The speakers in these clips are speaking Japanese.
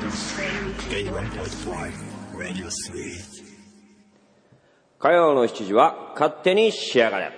火曜の7時は勝手に仕上がれ。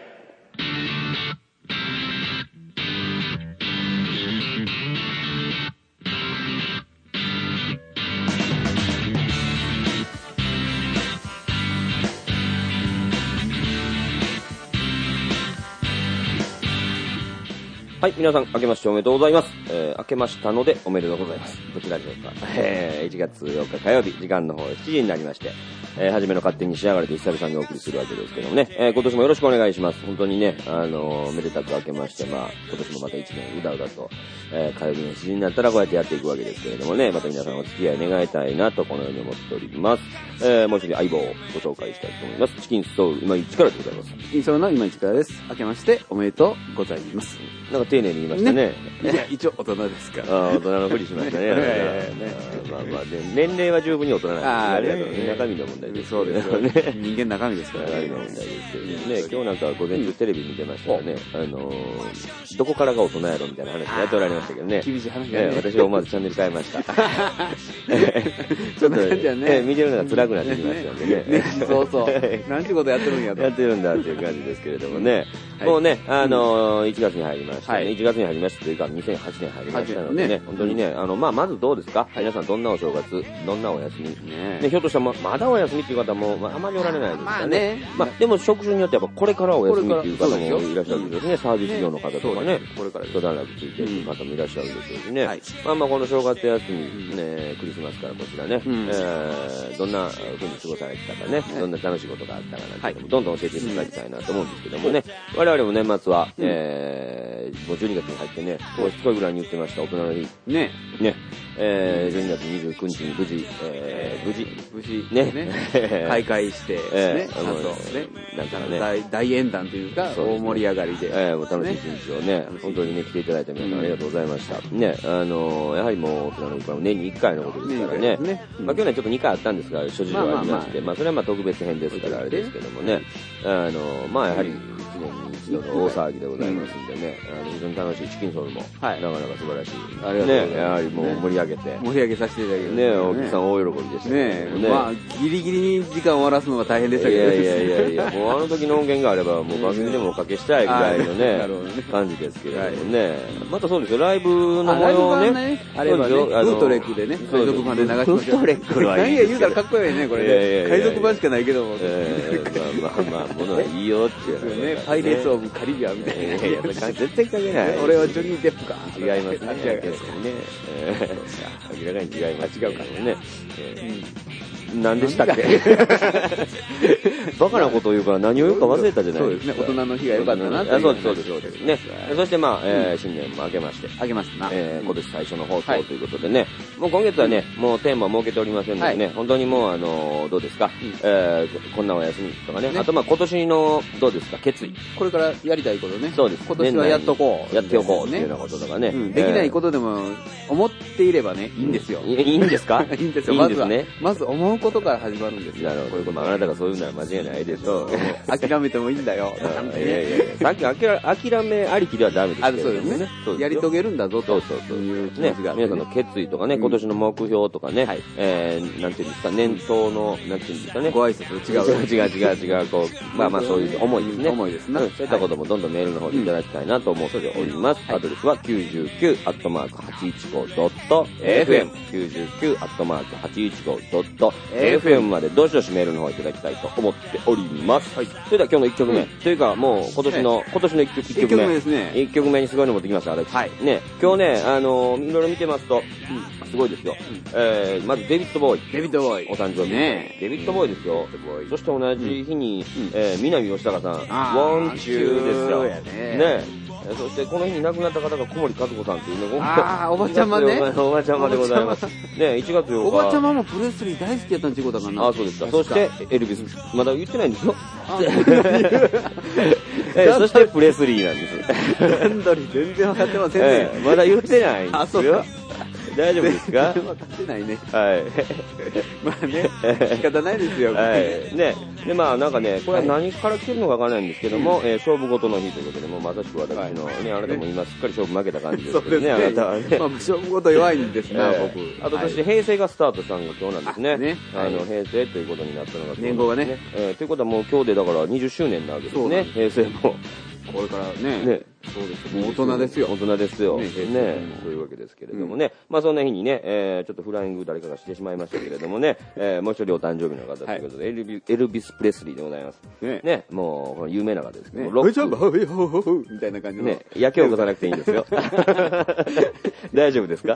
はい、皆さん、明けましておめでとうございます。明けましたのでおめでとうございます。どちらでしょうか。1月8日火曜日、時間の方7時になりまして、初めの勝手に仕上がれて久々にお送りするわけですけどもね、今年もよろしくお願いします。本当にね、めでたく明けまして、まあ、今年もまた1年うだうだと、火曜日の7時になったらこうやってやっていくわけですけれどもね、また皆さんお付き合い願いたいなと、このように思っております。もう一人相棒をご紹介したいと思います。チキンソウル今市からでございます。 チキンソウルの今市からです。明けましておめでとうございます。 なんか丁寧に言いましたね。 いや、一応大人ですから。 大人のふりしましたね。まあまあ、年齢は十分に大人なんですけど、中身の問題です。 そうですよね。人間中身ですからね。 中身の問題ですけどね。今日なんか午前中テレビ見てましたらね、どこからが大人やろみたいな話やっておられましたけどね。 厳しい話だね。 私は思わずチャンネル変えました。ちょっと見てるのが辛くなってきましたんでね。 そうそう。何てことやってるんやと。 やってるんだっていう感じですけれどもね。もうね、1月に入りましたね。1月に入りましたというか、2008年入りましたのでね、本当にね、まずどうですか？皆さんどんなお正月、どんなお休み？ね、ひょっとしたらまだお休みっていう方もあまりおられないですからね。まあでも職種によってやっぱこれからお休みっていう方もいらっしゃるんですね。サービス業の方とかね、これから一段落ついてる方もいらっしゃるでしょうしね。まあこの正月休み、ね、クリスマスからこちらね、どんな風に過ごされてたかね、どんな楽しいことがあったかなんていうのもどんどん教えていただきたいなと思うんですけどもね、我々も年末は、もう12月に入ってね、もうしつこいぐらいに言ってました大人の日。ね。12月29日に無事、ね、 開会して、ね、ちゃんとね、なんかね、大演談というか、大盛り上がりで。 もう楽しい一日をね、本当にね、来ていただいた皆さんありがとうございました。ね、やはりもう大人の日は年に1回のことですからね。まあ去年ちょっと2回あったんですが、諸事情ありまして、まあそれはまあ特別編ですからあれですけどもね、まあやはり1年に一度の大騒ぎでございますんでね、非常に楽しいチキンソウルも、なかなか素晴らしい。ね、やはりもう盛り上げさせていただきます。 ね、大木さん大喜びでしたね。 まあ、ギリギリに時間を終わらすのが大変でしたけど。 いや、もうあの時の音源があれば、もう番組でもおかけしたいぐらいのね、感じですけれどもね。またそうですよ、ライブの模様をね、 あればね、フートレックでね、海賊版で流しましょう。 フートレックはいい。 何や言うたらかっこいいね、これね。海賊版しかないけども。 まあ、ものはいいよっていうね。パイレーツオブカリビアンみたいな。 いや、絶対関係ない。 俺はジョニー・デップか。 違いますね。明らかに違います。 違うかね。何でしたっけ？バカなことを言うから何を言うか忘れたじゃないですか。 そうですね。大人の日が良かったなって。 そうですね。そしてまあ、新年も明けまして。 明けましたな。 今年最初の放送ということでね。もう今月はね、もうテーマ設けておりませんのでね、本当にもうどうですか？こんなお休みとかね。あとまあ今年のどうですか？決意。 これからやりたいことね。 そうです。 今年はやっとこう。 やっておこうっていうようなこととかね。 できないことでも思っていればね、いいんですよ。 いいんですか？ いいんですよ。まず思うことから始まるんですよ。 なるほど。あなたがそういうのは間違いないですよ。 諦めてもいいんだよ。 さっき諦めありきではダメですけどね。 やり遂げるんだぞと。いう気持ちが。 皆さんの決意とかね、今年の目標とかね、なんていうんですか、年頭の、なんていうんですかね。 ご挨拶違う、こう、まあそういう思いですね。 思いですね。 そういったこともどんどんメールの方でいただきたいなと思っております。アドレスは99@815.fm。99@815.fm までどしどしメールの方いただきたいと思っております。それでは今日の1曲目。というかもう今年の1曲目ですね。1曲目にすごいの持ってきました、私。ね、今日ね、いろいろ見てますと、すごいですよ。まずデビッド・ボーイ。お誕生日。デビッド・ボーイですよ。そして同じ日に、南吉高さん、ウォンチューですよ。ね。そしてこの日に亡くなった方が小森和子さんっていうね。 おばちゃまね。 おばちゃまでございます。ね、1月8日。 おばちゃまもプレスリー大好きやったんちゅうことだからな。 そうですか。そしてエルビス、まだ言ってないんですよ。そしてプレスリーなんです。 段取り全然分かってませんね。 まだ言ってないんですよ。 大丈夫ですか？ 分かってないね。 はい。 まあね、仕方ないですよ。 はい。ね。で、まあなんかね、これは何から来てるのかわからないんですけども、勝負事の日ということで、もうまさしく私のね、あなたも今すっかり勝負負けた感じですけどね、あなたはね。 まあ勝負事弱いんですな、僕。 あとそして平成がスタートしたのが今日なんですね。平成ということになったのが。 年号がね。 ということはもう今日でだから20周年なわけですね、平成も。 これからね。そうです。もう大人ですよ。 大人ですよ。ね。そういうわけですけれどもね。まあそんな日にね、ちょっとフライング誰かがしてしまいましたけれどもね、もう一人お誕生日の方ということで、エルビス・プレスリーでございます。ね。もう、有名な方ですけど、ロック。 みたいな感じの。 ね。やけを起こさなくていいんですよ。大丈夫ですか？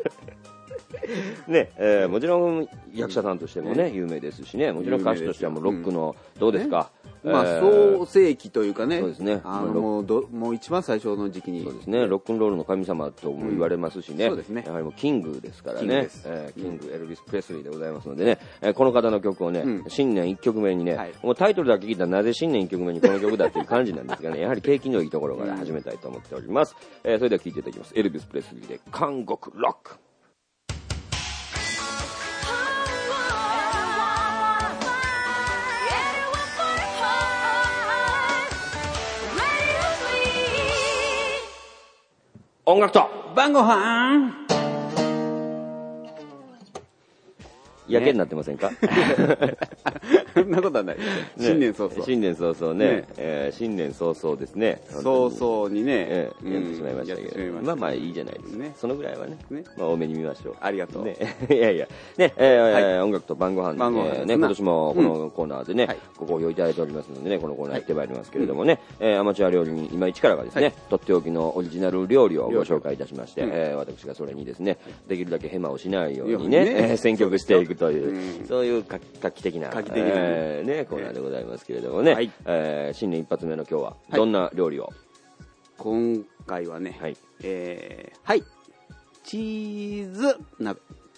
ね、もちろん役者さんとしてもね、有名ですしね、もちろん歌手としてはもうロックの、どうですか？ まあ、創世紀というかね。 そうですね。 もう一番最初の時期に。 そうですね。ロックンロールの神様とも言われますしね。そうですね。やはりもうキングですからね。キング、エルビス・プレスリーでございますのでね、この方の曲をね、新年1曲目にね、もうタイトルだけ聞いたらなぜ新年1曲目にこの曲だっていう感じなんですがね、やはり景気のいいところから始めたいと思っております。それでは聴いていただきます。エルビス・プレスリーで韓国ロック。音楽と晩ご飯やけになってませんか？ そんなことはない。新年早々。 新年早々ね。新年早々ですね。 早々にね。 やってしまいましたけど。まあまあいいじゃないですね。そのぐらいはね。まあ多めに見ましょう。 ありがとう。 いやいや。ね、音楽と晩ご飯ね、今年もこのコーナーでね、ご好評いただいておりますのでね、このコーナーやってまいりますけれどもね、アマチュア料理に今一からがですね、とっておきのオリジナル料理をご紹介いたしまして、私がそれにですね、できるだけヘマをしないようにね、選曲していくという、そういう画期的な、ね、コーナーでございますけれどもね、新年一発目の今日は、どんな料理を？ 今回はね、チーズ鍋。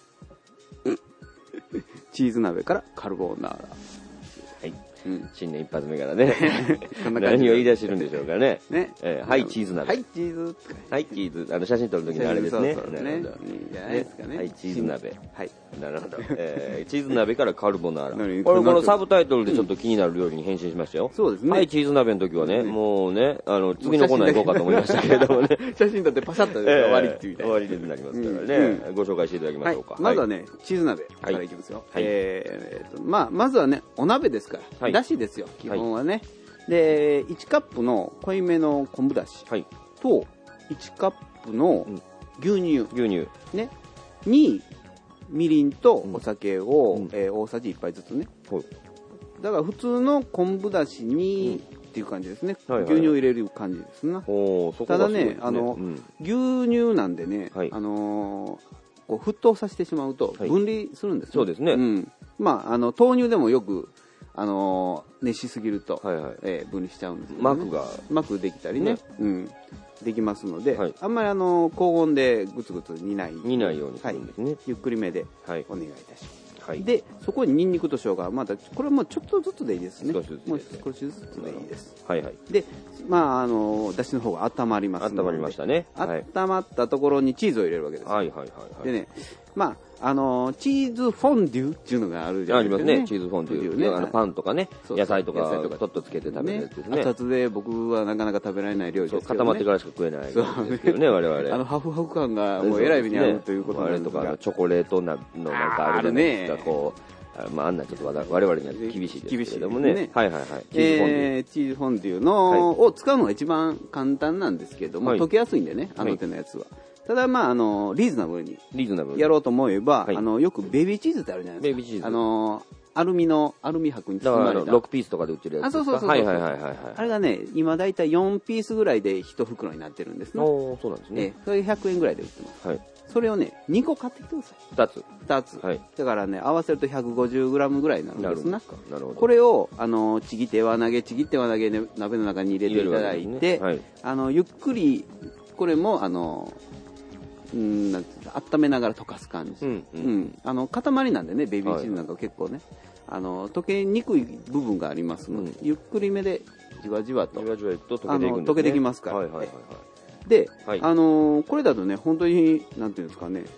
チーズ鍋からカルボナーラ。 新年一発目からね、何を言い出してるんでしょうかね。はい、チーズ鍋。 はい、チーズ。 はい、チーズ。写真撮るときのあれですね。 なるほど。いいんじゃないですかね。 はい、チーズ鍋。はい。なるほど。チーズ鍋からカルボナーラ。これ、このサブタイトルでちょっと気になる料理に変身しましたよ。 そうですね。 はい、チーズ鍋の時はね、もうね、次のコーナー行こうかと思いましたけれどもね。 写真撮ってパシャッと終わりっていうみたいな。 終わりになりますからね。ご紹介していただきましょうか。 まずはね、チーズ鍋からいきますよ。まずはね、お鍋ですから。だしですよ。基本はね。で、1カップの濃いめの昆布だしと、1カップの牛乳。ね。に、みりんとお酒を大さじ1杯ずつね。だから普通の昆布だしに、っていう感じですね。牛乳を入れる感じですな。ただね、牛乳なんでね、こう沸騰させてしまうと分離するんですね。 そうですね。 まあ、豆乳でもよく、熱しすぎると、分離しちゃうんですよね。膜できたりね、できますので、あんまり高温でグツグツ煮ないようにするんですね。 ゆっくりめでお願いいたします。で、そこにニンニクと生姜、またこれもちょっとずつでいいですね。少しずつでいいです。で、まあだしの方が温まりますので。 温まりましたね。 温まったところにチーズを入れるわけです。でね、まあチーズフォンデュっていうのがあるじゃないですか。 ありますね、チーズフォンデュね。パンとかね、野菜とかちょっとつけて食べるやつですね。 熱々で僕はなかなか食べられない料理ですけどね。 固まってからしか食えないですけどね、我々。 ハフハフ感がもうえらい目に遭うということなんですが。 あれとかチョコレートのなんかあるじゃないですか、こう。まあ、あんなちょっと我々には厳しいですけれどもね。チーズフォンデュのを使うのが一番簡単なんですけれども、溶けやすいんでね、あの手のやつは。ただまあ、リーズナブルにやろうと思えば、よくベビーチーズってあるじゃないですか。ベビーチーズ。アルミ箔に包まれた。 6ピースとかで売ってるやつですか。 そう。あれがね、今だいたい4ピースぐらいで1袋になってるんですね。 そうなんですね。 それ100円ぐらいで売ってます。それをね、2個買ってきてください。2つ。だからね、合わせると 150g ぐらいになるんですな。これを、ちぎって輪投げ、鍋の中に入れていただいて、ゆっくり、これも、温めながら溶かす感じ。塊なんでね、ベビーチーズなんか結構ね、溶けにくい部分がありますので、ゆっくりめでじわじわと溶けていきますから。で、これだとね、本当に、なんていうんですかね、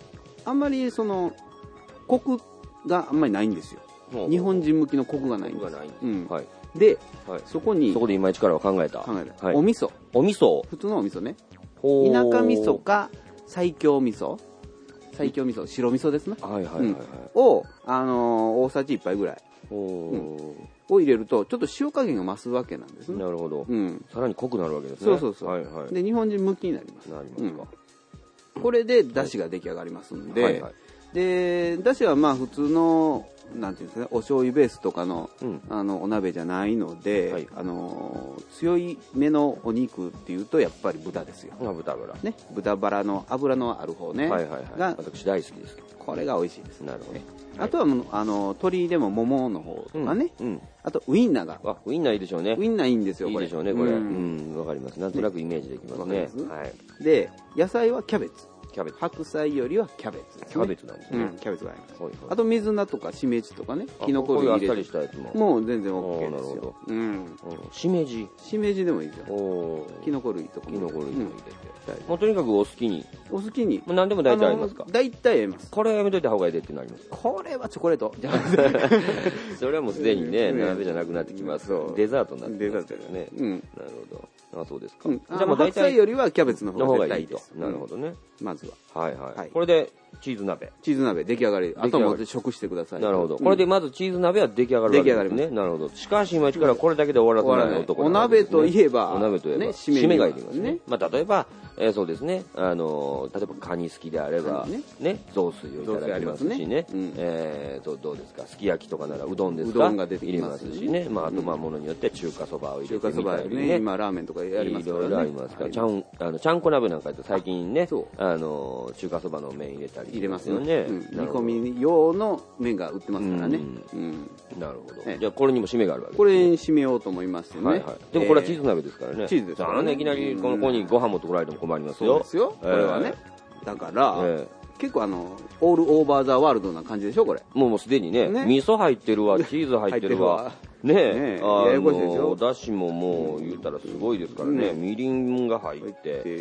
あんまりコクがあんまりないんですよ。日本人向きのコクがないんです。で、そこで今一からは考えた。 お味噌。普通のお味噌ね。田舎味噌か西京味噌、白味噌ですね。を、大さじ1杯ぐらい。を入れると、ちょっと塩加減が増すわけなんですね。 なるほど。さらに濃くなるわけですね。 そう。で、日本人向きになります。これで、だしが出来上がりますんで、で、だしはまあ普通の、なんていうんですかね、お醤油ベースとかの、お鍋じゃないので、強いめのお肉っていうと、やっぱり豚ですよ。 豚バラ。 ね。豚バラの脂のある方ね。 が、私大好きです。 これが美味しいです。 なるほど。 あとは、鶏でも桃の方とかね。あと、ウインナーが。 ウインナーいいでしょうね。 ウインナーいいんですよ、 これ。いいでしょうね、これ。わかります。なんとなくイメージできますね。 で、野菜はキャベツ。白菜よりはキャベツですね。 キャベツなんですね。 キャベツがあります。あと水菜とかしめじとかね、キノコ類入れてもう全然 OK ですよ。 しめじでもいいですよ。キノコ類とかも入れて。 もうとにかくお好きに。何でも大体ありますか？ 大体あります。 これはやめといた方がいいでってなります。 これはチョコレート。 それはもうすでにね、鍋じゃなくなってきます。デザートになってますからね。なるほど。あ、そうですか。 じゃあもう白菜よりはキャベツの方がいいと。 なるほどね。 まずは。これでチーズ鍋出来上がり。あとも食してください。 なるほど。これでまずチーズ鍋は出来上がるわけですね。なるほど。しかし今一からこれだけで終わらせない男。 お鍋といえば、 締めがいりますね。まあ例えば、そうですね。例えばカニ好きであれば、ね、雑炊をいただきますしね。どうですか。すき焼きとかならうどんですか。 うどんが出てきますしね。まああとものによって中華そばを入れてみたりね。 今ラーメンとかやりますからね。 いろいろありますから。ちゃんこ鍋なんかだと最近ね、中華そばの麺入れたり入れますよね。煮込み用の麺が売ってますからね。 なるほど。じゃあこれにも締めがあるわけですね。 これに締めようと思いますね。 でもこれはチーズ鍋ですからね。 チーズですからね。 いきなりここにご飯も取られても困りますよ。 そうですよ。これはね。だから結構オールオーバーザワールドな感じでしょこれ。 もうすでにね、味噌入ってるわ、チーズ入ってるわ。ねえ、だしももう言ったらすごいですからね。みりんが入って、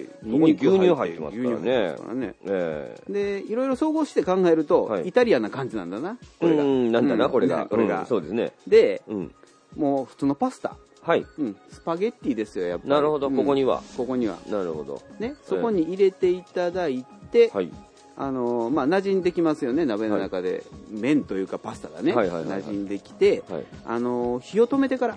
そこに牛乳入ってますからね。 で、いろいろ総合して考えると、イタリアンな感じなんだな。 これが。なんだな、これが。そうですね。 で、もう普通のパスタ。スパゲッティですよ、やっぱり。 なるほど、ここには。なるほど。 ね、そこに入れていただいて、まあ、馴染んできますよね、鍋の中で。麺というかパスタがね、馴染んできて、火を止めてから、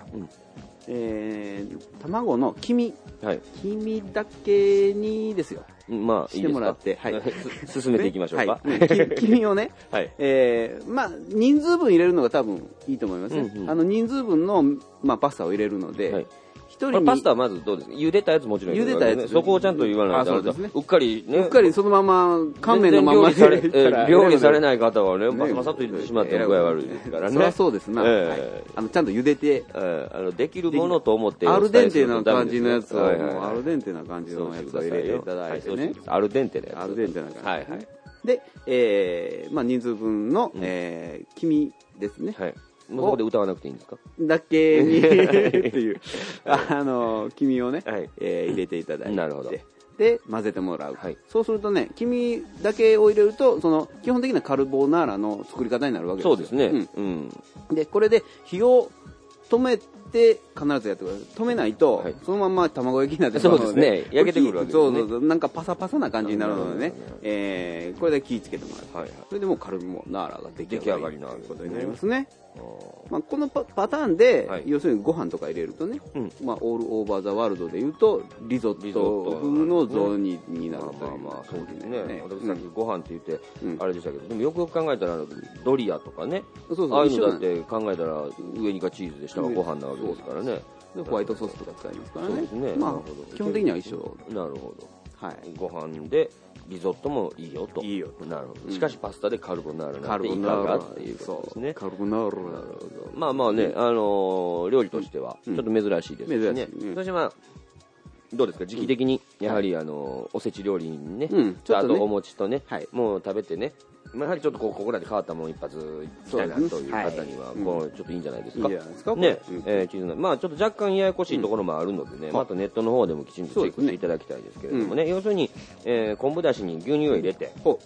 卵の黄身だけにですよ。 まあ、 してもらって、 進めていきましょうか。 黄身をね、まあ、人数分入れるのが多分いいと思いますね。人数分の、まあ、パスタを入れるので、一人に。 パスタはまずどうですか？茹でたやつもちろん茹でたやつ。 そこをちゃんと言わないと。うっかりね。 うっかりそのまま、乾麺のまま料理されない方はね、バサバサと入れてしまって具合悪いですからね。 そりゃそうですな。ちゃんと茹でて。 できるものと思ってアルデンテな感じのやつを、アルデンテな感じのやつを入れていただいてね。 アルデンテのやつ。 アルデンテな感じ。で、まあ人数分の黄身ですね。 もうそこで歌わなくていいんですか？ だけにっていう、黄身をね、入れていただいて。 なるほど。 で、混ぜてもらう。そうするとね、黄身だけを入れると、基本的なカルボナーラの作り方になるわけですよ。 そうですね。 で、これで火を止めて必ずやってください。止めないと、そのまま卵焼きになってしまうので。 そうですね。焼けてくるわけですね。 そう、なんかパサパサな感じになるのでね、これで気ぃつけてもらう。それでもうカルボナーラが出来上がりということになりますね。まあこのパターンで、要するにご飯とか入れるとね、まあオールオーバーザワールドで言うと、リゾット風の雑煮になるという。 まあそうですね。私さっきご飯って言って、あれでしたけど、でもよくよく考えたら、ドリアとかね、ああいうのだって考えたら、上にがチーズで下がご飯なわけですからね。 ホワイトソースとか使いますからね。 そうですね。 まあ基本的には一緒。 なるほど。ご飯でリゾットもいいよと。 いいよ。 なるほど。しかしパスタでカルボナーラなんていかがっていうことですね。 カルボナーラ。なるほど。まあまあね、料理としてはちょっと珍しいですね。そしてまあ、どうですか時期的に、やはりおせち料理にね、あとお餅とね、もう食べてね、やはりちょっとここらで変わったもの一発いきたいなという方には、ちょっといいんじゃないですか。 いいじゃないですか。 ね、チーズの、まあちょっと若干ややこしいところもあるのでね、またネットの方でもきちんとチェックしていただきたいですけれどもね、要するに、昆布だしに牛乳を入れて、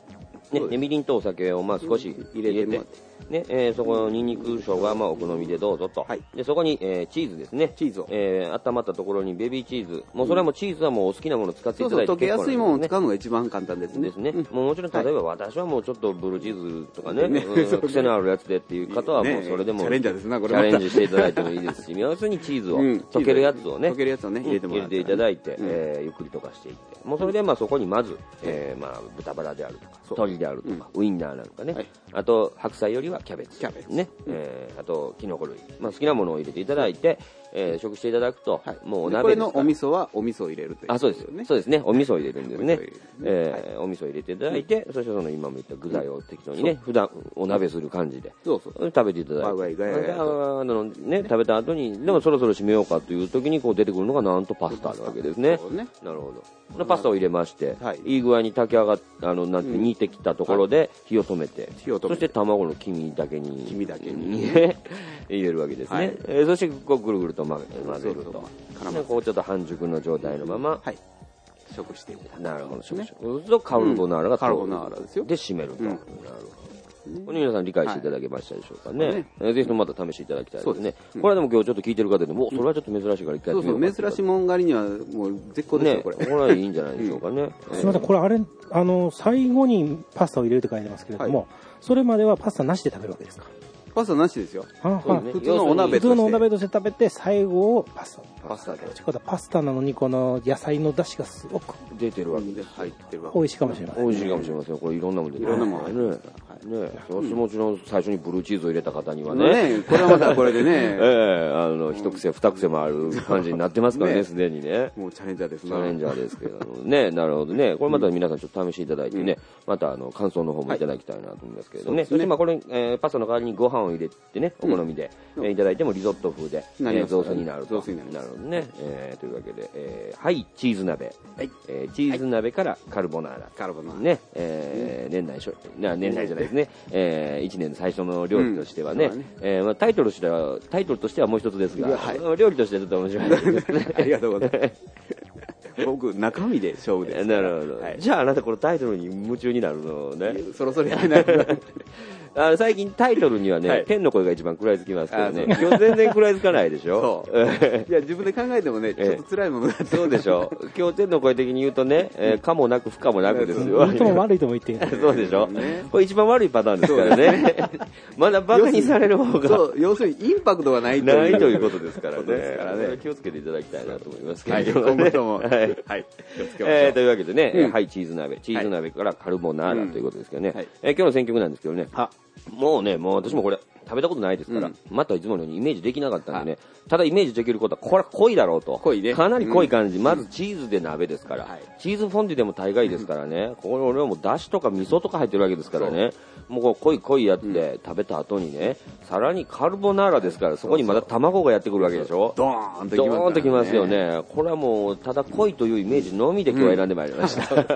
ね、みりんとお酒をまあ少し入れて、ね、そこのニンニク生姜はまあお好みでどうぞと。で、そこに、チーズですね。 チーズを。 温まったところにベビーチーズ。もうそれはもうチーズはもうお好きなものを使っていただいて。 そうそう、溶けやすいものを使うのが一番簡単ですね。 ですね。もうもちろん例えば私はもうちょっとブルーチーズとかね、癖のあるやつでっていう方はもうそれでも。 チャレンジャーですな、これ。 チャレンジしていただいてもいいですし、要するにチーズを、溶けるやつをね、 溶けるやつをね、入れてもらって。 入れていただいて、ゆっくり溶かしていって。もうそれでまあそこにまず、まあ豚バラであるとか、鶏であるとか、ウインナーなんかね、あと白菜よりはキャベツ。ね。あと、キノコ類。まあ好きなものを入れていただいて、食していただくと、もうお鍋ですから。 これのお味噌はお味噌を入れるという。 あ、そうです。そうですね。お味噌を入れるんですね。お味噌を入れていただいて、そしてその今も言った具材を適当にね、普段お鍋する感じで、食べていただいて。ね、食べた後に、でもそろそろ締めようかという時にこう出てくるのがなんとパスタなわけですね。なるほど。パスタを入れまして、いい具合に炊き上がっなんて煮てきたところで火を止めて、そして卵の黄身だけに入れるわけですね。そしてこうぐるぐると混ぜると。こうちょっと半熟の状態のまま、 食していく。 なるほど、食して。そうするとカルボナーラがカルボナーラですよ。 で締めると。なるほど。これ皆さん理解していただけましたでしょうかね。ぜひともまた試していただきたいですね。これはでも今日ちょっと聞いてる方でも、それはちょっと珍しいから一回やってみようか。 そうそう、珍しいもん狩りにはもう絶好ですよ、これ。 これはいいんじゃないでしょうかね。 すみません、これあれ、最後にパスタを入れるって書いてますけれども、それまではパスタなしで食べるわけですか？ パスタなしですよ。 普通のお鍋として食べて、最後をパスタで。パスタなのに、この野菜の出汁がすごく出てるわけで入ってるわけ。 美味しいかもしれません。 美味しいかもしれません。これいろんなもの出てる。いろんなものね。もちろん最初にブルーチーズを入れた方にはね。 これはまたこれでね。 一癖二癖もある感じになってますからね、すでにね。 もうチャレンジャーですね。 チャレンジャーですけどね。なるほどね。これまた皆さんちょっと試していただいてね、また感想の方もいただきたいなと思いますけれどもね。そしてまあこれ、パスタの代わりにご飯を入れてね、お好みでいただいてもリゾット風で雑炊になると。なるほどね。というわけで、はい、チーズ鍋。チーズ鍋からカルボナーラ。ね。年内じゃないですね。1年の最初の料理としてはね。タイトルとしてはもう一つですが、料理としてはちょっと面白いですね。 ありがとうございます。僕、中身で勝負です。 なるほど。じゃああなたこのタイトルに夢中になるのね。 そろそろやめないと。 最近タイトルにはね、天の声が一番食らいつきますけどね。今日全然食らいつかないでしょ。 いや、自分で考えてもね、ちょっと辛いものだって。 そうでしょ。今日天の声的に言うとね、可もなく不可もなくですよ。 いいとも悪いとも言っていい。 そうでしょ。これ一番悪いパターンですからね。まだバカにされる方が。そう、 要するにインパクトがないということですからね。気をつけていただきたいなと思いますけども。今後とも。はい。 というわけでね、はい、チーズ鍋からカルボナーラということですけどね。今日の選曲なんですけどね。もう私もこれ食べたことないですから、またいつものようにイメージできなかったんでね、ただイメージできることはこれは濃いだろうと。かなり濃い感じ。まずチーズで鍋ですから、チーズフォンデュでも大概ですからね、これ俺はもうだしとか味噌とか入ってるわけですからね、もうこう濃いやつで食べた後にね、さらにカルボナーラですから、そこにまた卵がやってくるわけでしょ。 ドーンときますよね。これはもうただ濃いというイメージのみで今日は選んでまいりました。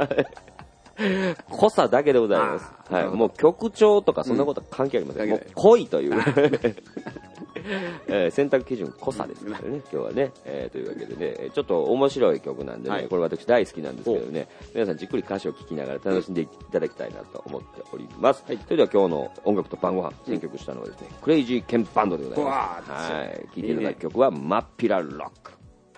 濃さだけでございます。はい。もう曲調とかそんなことは関係ありません。もう濃いという。選択基準濃さですからね、今日はね。というわけでね、ちょっと面白い曲なんでね、これ私大好きなんですけどね、皆さんじっくり歌詞を聴きながら楽しんでいただきたいなと思っております。それでは今日の音楽と晩ご飯、選曲したのはですね、クレイジーケンバンドでございます。はい。聴いていただく曲は、マッピラロック。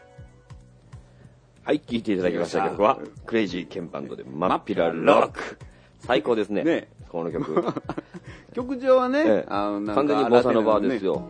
はい、聴いていただきました曲は、クレイジーケンバンドでマッピラロック。最高ですね、この曲。 曲調はね、 完全にボサノバですよ。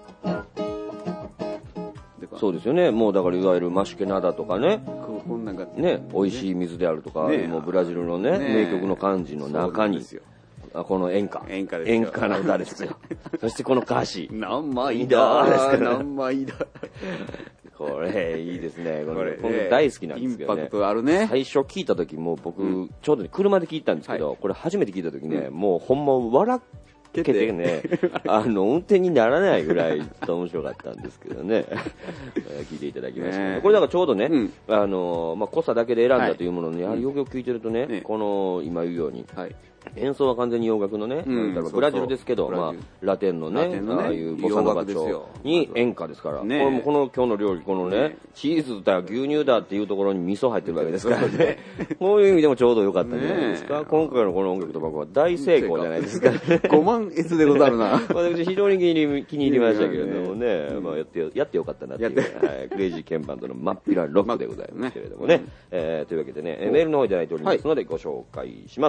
そうですよね。もうだからいわゆるマシュケナダとかね、美味しい水であるとか、もうブラジルのね、名曲の漢字の中に、この演歌の歌ですよ。そしてこの歌詞。 何枚だ何枚だ。 これいいですね。これ大好きなんですけどね。 インパクトあるね。 最初聞いた時も僕ちょうど車で聞いたんですけど、これ初めて聞いた時ね、もうほんま笑けてね、運転にならないぐらい面白かったんですけどね。聞いていただきました。これだからちょうどね、濃さだけで選んだというものに、よくよく聞いてるとね、この今言うように、 演奏は完全に洋楽のね、ブラジルですけど、まあ、ラテンのね、ああいうボサノバ調に演歌ですから、これもこの今日の料理、このね、チーズだ、牛乳だっていうところに味噌入ってるわけですからね、こういう意味でもちょうど良かったんじゃないですか。今回のこの音楽と僕は大成功じゃないですか。 5万円でござるな。 私非常に気に入りましたけれどもね、まあやってよかったなっていう、クレイジーケンバンドの真っ平ロックでございますけれどもね。というわけでね、メールの方いただいておりますのでご紹介します。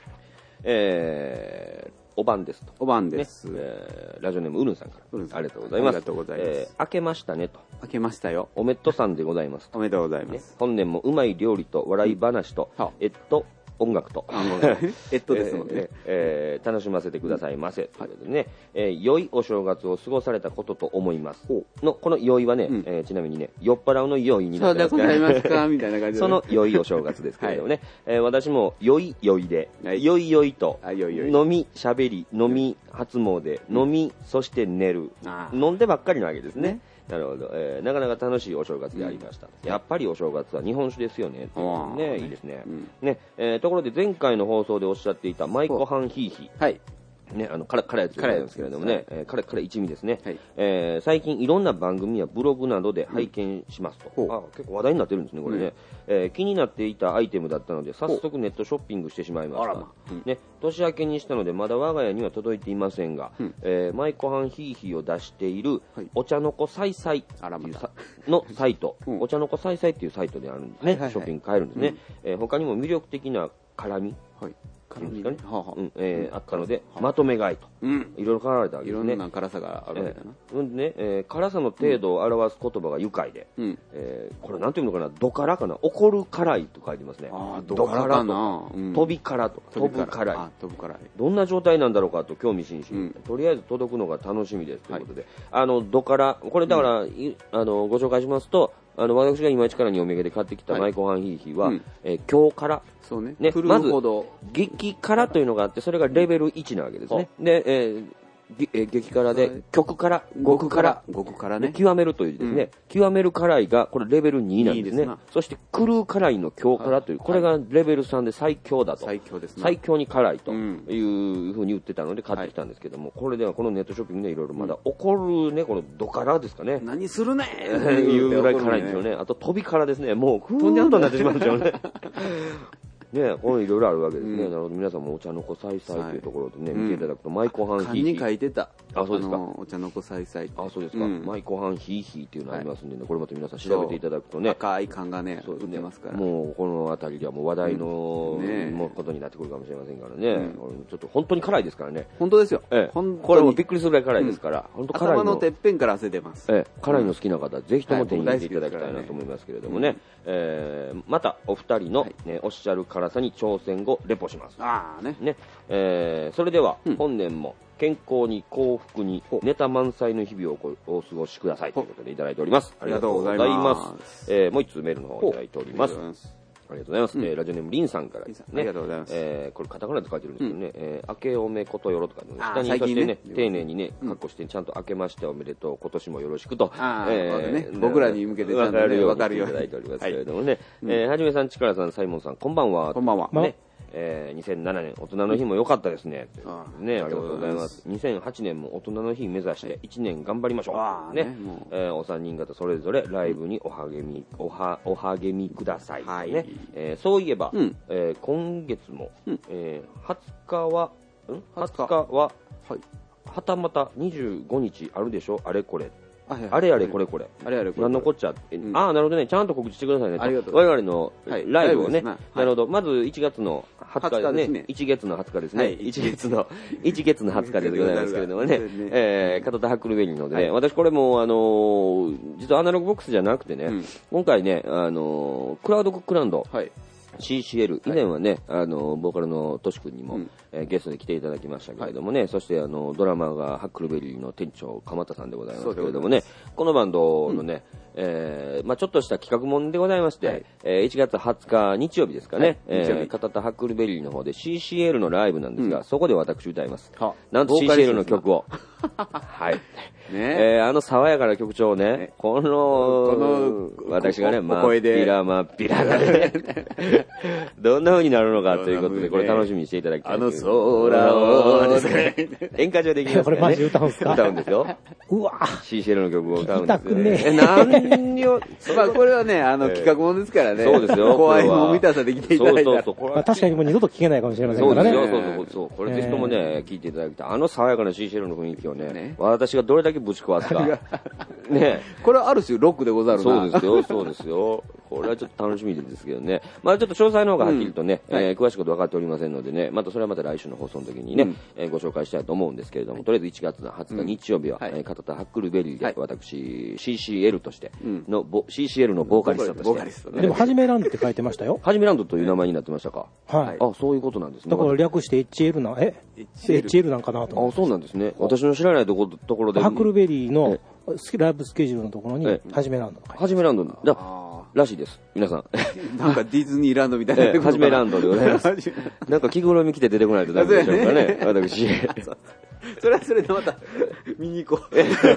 おばんですと。 おばんです。 ラジオネームうるんさんから。ありがとうございます。 ありがとうございます。 明けましたねと。 明けましたよ。 おめっとさんでございます。 おめでとうございます。 本年もうまい料理と笑い話と、音楽と、 ですもんね。 楽しませてくださいませ。ということでね、良いお正月を過ごされたことと思います。の、この良いはね、ちなみにね、酔っ払うの良いになってますから。 そうでございますかみたいな感じで。 その良いお正月ですけれどもね、私も良い良いで、良い良いと、飲み、喋り、飲み、初詣、飲み、そして寝る。飲んでばっかりなわけですね。なるほど、なかなか楽しいお正月でありました。やっぱりお正月は日本酒ですよね。ね、いいですね。ね、ところで前回の放送でおっしゃっていたマイコハンヒーヒー。はい。ね、辛いやつなんですけれどもね、辛い一味ですね。最近いろんな番組やブログなどで拝見しますと。結構話題になってるんですね、これね。気になっていたアイテムだったので、早速ネットショッピングしてしまいました。ね、年明けにしたので、まだ我が家には届いていませんが、マイコハンヒーヒーを出している、お茶の子さいさいのサイト、お茶の子さいさいっていうサイトであるんですね。ショッピング買えるんですね。他にも魅力的な辛み。あったので、まとめ買いと。いろいろ買われたわけですね。 いろんな辛さがあるわけだな。辛さの程度を表す言葉が愉快で、これなんていうのかな、ド辛かな、怒る辛いと書いてますね。 ド辛かな。 飛び辛と。飛ぶ辛い。どんな状態なんだろうかと興味津々。とりあえず届くのが楽しみですということで、ド辛、これだから、ご紹介しますと、私が今一からにお土産で買ってきたマイコハンヒーヒーは、強辛。 そうね。 まず、激辛というのがあって、それがレベル1なわけですね。で、激辛で、極辛、極辛。 極辛ね。 極めるというですね、極める辛いが、これレベル2なんですね。そして、狂う辛いの強辛という、これがレベル3で最強だと。 最強ですね。 最強に辛いというふうに言ってたので買ってきたんですけども、これではこのネットショッピングでいろいろまだ怒るね、このド辛ですかね。 何するねいうぐらい辛いんですよね。あと飛び辛ですね。もう、飛んじゃうとなってしまうんですよね。ね、これいろいろあるわけですね。なるほど、皆さんもお茶の子さいさいというところでね、見ていただくと、マイコハンヒーヒー。 漢に書いてた。 そうですか。 お茶の子さいさい。 そうですか。マイコハンヒーヒーっていうのがありますんでね、これまた皆さん調べていただくとね。 赤い缶がね、売ってますから。 もう、この辺りではもう話題のことになってくるかもしれませんからね。ちょっと本当に辛いですからね。 本当ですよ。 これもびっくりするぐらい辛いですから、本当辛いの。 頭のてっぺんから汗出ます。 辛いの好きな方、ぜひとも手に入れていただきたいなと思いますけれどもね。また、お二人のおっしゃる辛さに挑戦後レポします。それでは、本年も健康に幸福にネタ満載の日々をお過ごしくださいということでいただいております。ありがとうございます。もう一通メールの方をいただいております。ありがとうございます。ラジオネームリンさんからですね。 ありがとうございます。 これカタカナで書いてるんですけどね、明けおめことよろとか、下にそしてね、丁寧にね、カッコしてちゃんと明けましておめでとう、今年もよろしくと。 僕らに向けてちゃんとわかるようにいただいておりますけれどもね。はじめさん、ちからさん、サイモンさん、こんばんは。 こんばんは。 2007年、大人の日も良かったですね。ね、ありがとうございます。2008年も大人の日目指して1年頑張りましょう。ね、お三人方それぞれライブにお励みください。ね、そういえば、今月も、20日は、はたまた25日あるでしょ、あれこれ。あれあれこれこれ。何のこっちゃ。なるほどね。ちゃんと告知してくださいね。我々のライブをね。なるほど。まず1月の20日ですね。1月の20日ですね。1月の20日でございますけれどもね。片田ハックルベリーのでね。私これも実はアナログボックスじゃなくてね、今回ね、クラウドクックランド。CCL、以前はね、ボーカルのトシ君にも、 ゲストで来ていただきましたけれどもね、そしてドラマがハックルベリーの店長鎌田さんでございますけれどもね、このバンドのね、ちょっとした企画もんでございまして、1月20日日曜日ですかね、片田ハックルベリーの方で CCL のライブなんですが、そこで私歌います。なんと CCL の曲をはい。爽やかな曲調をね、この私がね、真っぴら真っぴらで、どんな風になるのかということで、これ楽しみにしていただきたい。空をですね。演歌上できますね。 これマジ歌うんですか？ 歌うんですよ。 うわシーシェルの曲を歌うんですよ。 ね。 何を、まあこれはね、企画もんですからね。 そうですよ。 怖いもん見たさで来ていただいた。 確かにもう二度と聞けないかもしれませんからね。 そう。これぜひともね、聞いていただきたい。爽やかなシーシェルの雰囲気をね、私がどれだけぶち壊すか。ね。 これはある種ロックでござるな。 そうですよ。これはちょっと楽しみですけどね。まあちょっと詳細の方がはっきりとね、詳しいこと分かっておりませんのでね、それはまた来週の放送の時にね、ご紹介したいと思うんですけれども、とりあえず1月の20日日曜日は、片田ハックルベリーで、私、CCL としての、CCL のボーカリストとして。 でも、はじめランドって書いてましたよ。 はじめランドという名前になってましたか。 はい。 あ、そういうことなんですね。 だから略して HL なんかなと思って。 あ、そうなんですね。私の知らないところで。 ハックルベリーのライブスケジュールのところに、はじめランド。 はじめランドらしいです。皆さん。 なんかディズニーランドみたいな。 はじめランドでございます。なんか着ぐるみ着て出てこないとダメでしょうかね。私。 それはそれでまた見に行こう。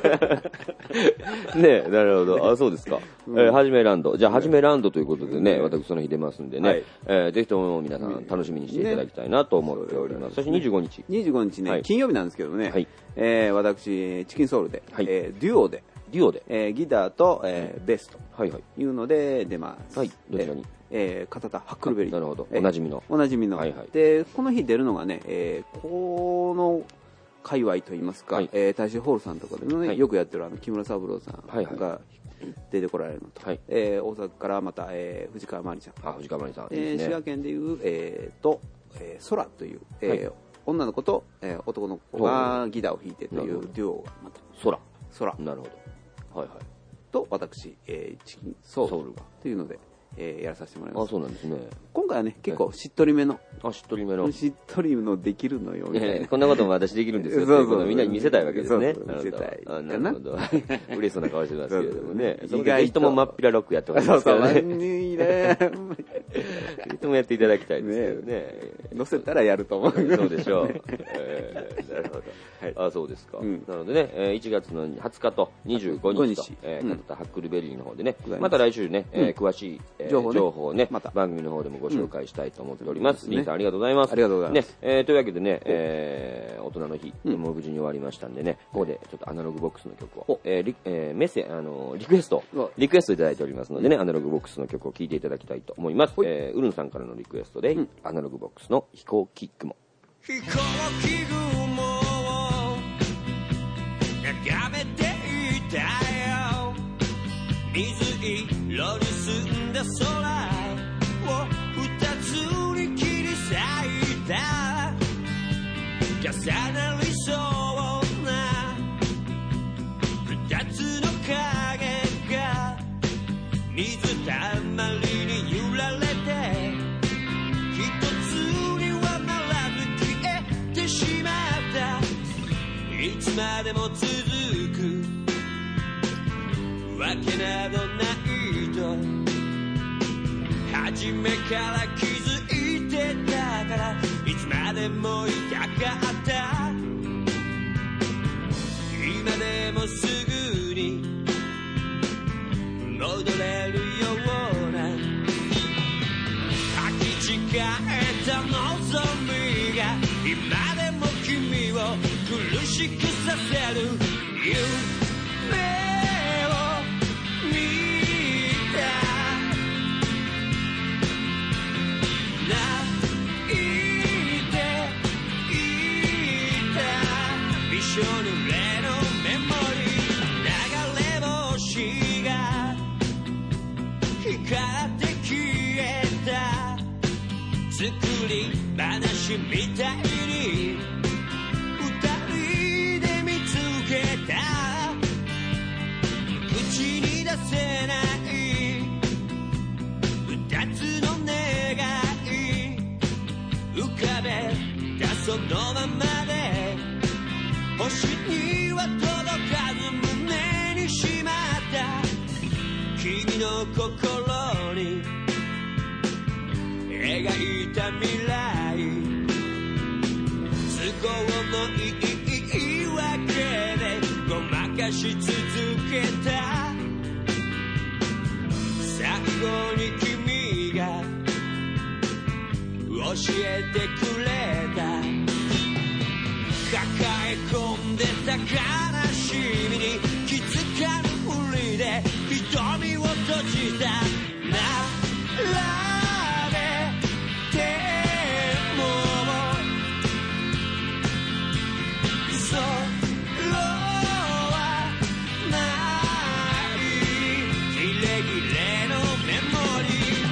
ね、なるほど。あ、そうですか。はじめランド。じゃあ、はじめランドということでね、私その日出ますんでね、ぜひとも皆さん楽しみにしていただきたいなと思っております。そして25日。 25日ね、金曜日なんですけどね、私、チキンソウルで、デュオで、ギターとベースというので出ます。 どちらに？ 片田ハックルベリー。 なるほど。おなじみの。 で、この日出るのがね、この界隈といいますか、大衆ホールさんとかでね、よくやってる木村三郎さんが出てこられるのと、大阪からまた藤川真理ちゃん。 藤川真理さん。 滋賀県でいう空という女の子と男の子がギターを弾いてというデュオがまた。空。 なるほど。 と私、チキンソウルというのでやらさせてもらいます。 あ、そうなんですね。 今回はね、結構しっとりめの。 しっとりめの。 しっとりのできるのよ。 こんなことも私できるんですよ。そう。みんなに見せたいわけですね。 見せたい。 なるほど。嬉しそうな顔してますけれどもね。意外とも真っ平ロックやってますからね。いいね。いつもやっていただきたいですけどね。 乗せたらやると思う。 そうでしょう。なるほど。あ、そうですか。なのでね、1月の20日と25日と、片田ハックルベリーの方でね、また来週ね、詳しい情報をね、番組の方でもご紹介したいと思っております。リンさんありがとうございます。 ありがとうございます。 というわけでね、大人の日、もう無事に終わりましたんでね、ここでちょっとアナログボックスの曲を、リクエストいただいておりますのでね、アナログボックスの曲を聴いていただきたいと思います。ウルンさんからのリクエストで、アナログボックスの飛行機雲。飛行機雲を眺めていたよ。水色に澄んだ空を二つに切り裂いた。重なりそうな二つの影が水たまりに揺られて、一つにはならず消えてしまった。いつまでも続くわけなどないと初めから気づいてたから、いつまでもいたかった。今でもすぐに戻れるような履き違えた望みが今でも君を苦しくさせる。夢を見た泣いていたびしょ濡れのメモリー。流れ星が光って消えた作り話みたいに二人で見つけた。口に出せない二つの願い浮かべ出そ星には届かず胸にしまった君の心に描いた未来都合のいい言い訳でごまかし続けた最後に君が教えてくれた抱え込んでた悲しみに気づかぬふりで瞳を閉じた並べてもそれはないギレギレのメモリー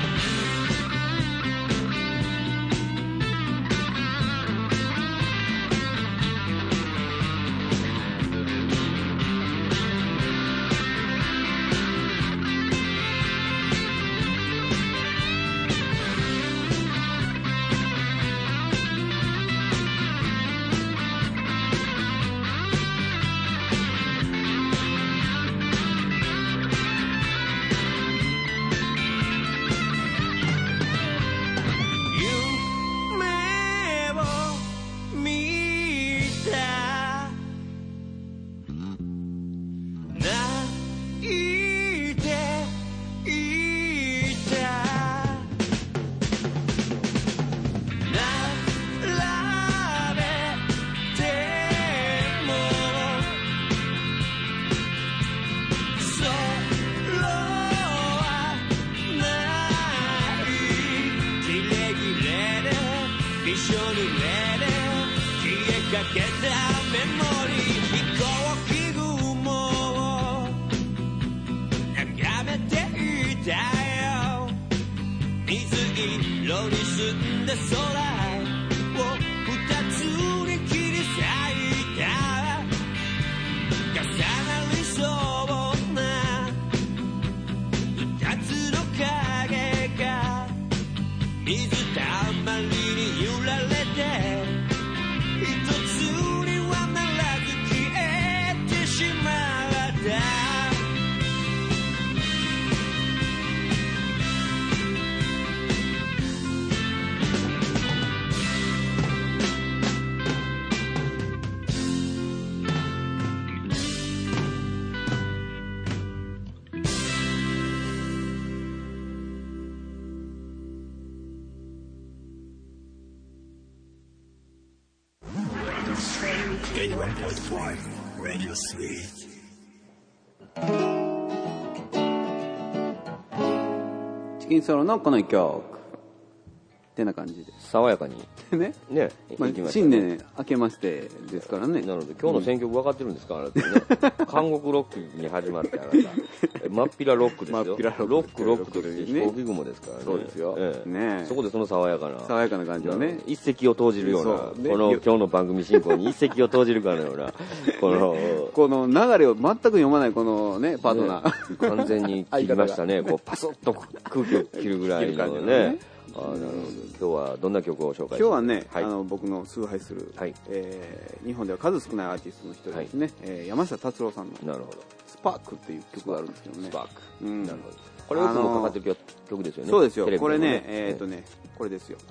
チキンソロのこの一曲ってな感じで爽やかにね、 まあ、 新年明けましてですからね。 なので今日の選曲分かってるんですか、あなたね。韓国ロックに始まってあなた真っ平ロックですよ。ロックとして飛行機雲ですからね。 そうですよ、ね、 そこでその爽やかな感じをね、 一石を投じるような、この今日の番組進行に一石を投じるかのようなこの流れを全く読まないこのねパートナー、 完全に切りましたね。こうパスッと空気を切るぐらいのね。なるほど。今日はどんな曲を紹介しますか。 今日はね、僕の崇拝する、日本では数少ないアーティストの一人ですね、山下達郎さんのスパークっていう曲があるんですけどね。スパーク、なるほど。 これよくもかかってる曲ですよね。 そうですよ。これね、これですよ。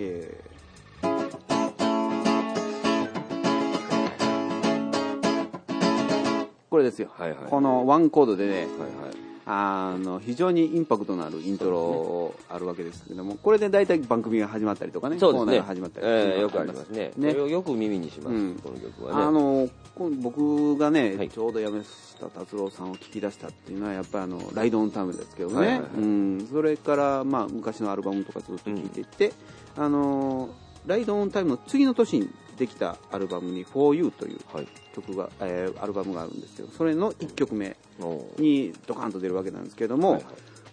これですよ。このワンコードでね、非常にインパクトのあるイントロあるわけですけども、これで大体番組が始まったりとかね、 そうですね、 コーナーが始まったりよくありますね。それをよく耳にします、この曲はね。 僕がね、ちょうど山下達郎さんを聞き出したっていうのはやっぱりライドオンタイムですけどね、それからまあ昔のアルバムとかずっと聴いていて、ライドオンタイムの次の年にできたアルバムに For You という曲が、アルバムがあるんですけど、それの1曲目にドカンと出るわけなんですけども、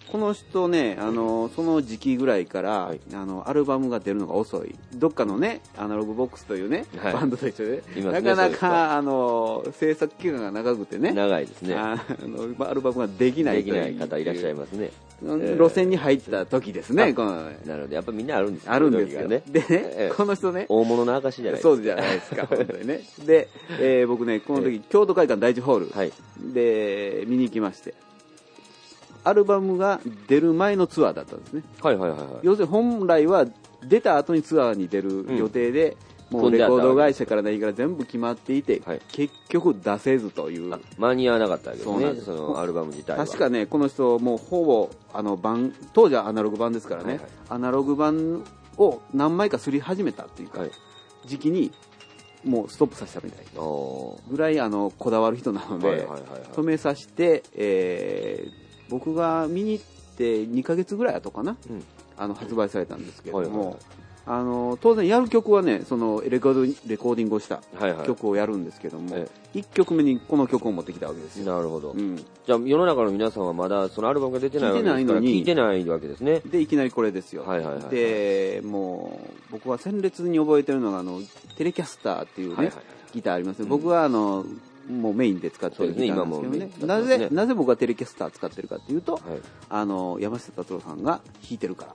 この人ね、その時期ぐらいから、アルバムが出るのが遅い。どっかのね、アナログボックスというね、バンドと一緒で、なかなか、制作期間が長くてね。 長いですね。 アルバムができない方いらっしゃいますね。 路線に入った時ですね、この。 なので、やっぱみんなあるんですよ。 あるんですよね。でね、この人ね。 大物の証じゃないですか。 そうじゃないですか、本当にね。で、僕ね、この時、京都会館第一ホールで、見に行きまして。アルバムが出る前のツアーだったんですね。要するに本来は出た後にツアーに出る予定で、もうレコード会社から何から全部決まっていて、結局出せずという。 間に合わなかったわけですね、そのアルバム自体は。 確かね、この人、もうほぼ、当時はアナログ版ですからね、アナログ版を何枚かすり始めたっていうか、時期に、もうストップさせたみたいぐらいこだわる人なので、止めさせて、僕が見に行って2ヶ月ぐらい後かな、発売されたんですけれども、当然やる曲はね、そのレコーディングをした曲をやるんですけども、1曲目にこの曲を持ってきたわけですよ。 なるほど。じゃあ世の中の皆さんはまだそのアルバムが出てないわけですから聞いてないわけですね。 で、いきなりこれですよ。で、もう僕は鮮烈に覚えてるのがテレキャスターっていうね、ギターありますね。僕はもうメインで使ってるギターなんですけどね。なぜ僕がテレキャスター使ってるかっていうと、山下達郎さんが弾いてるから、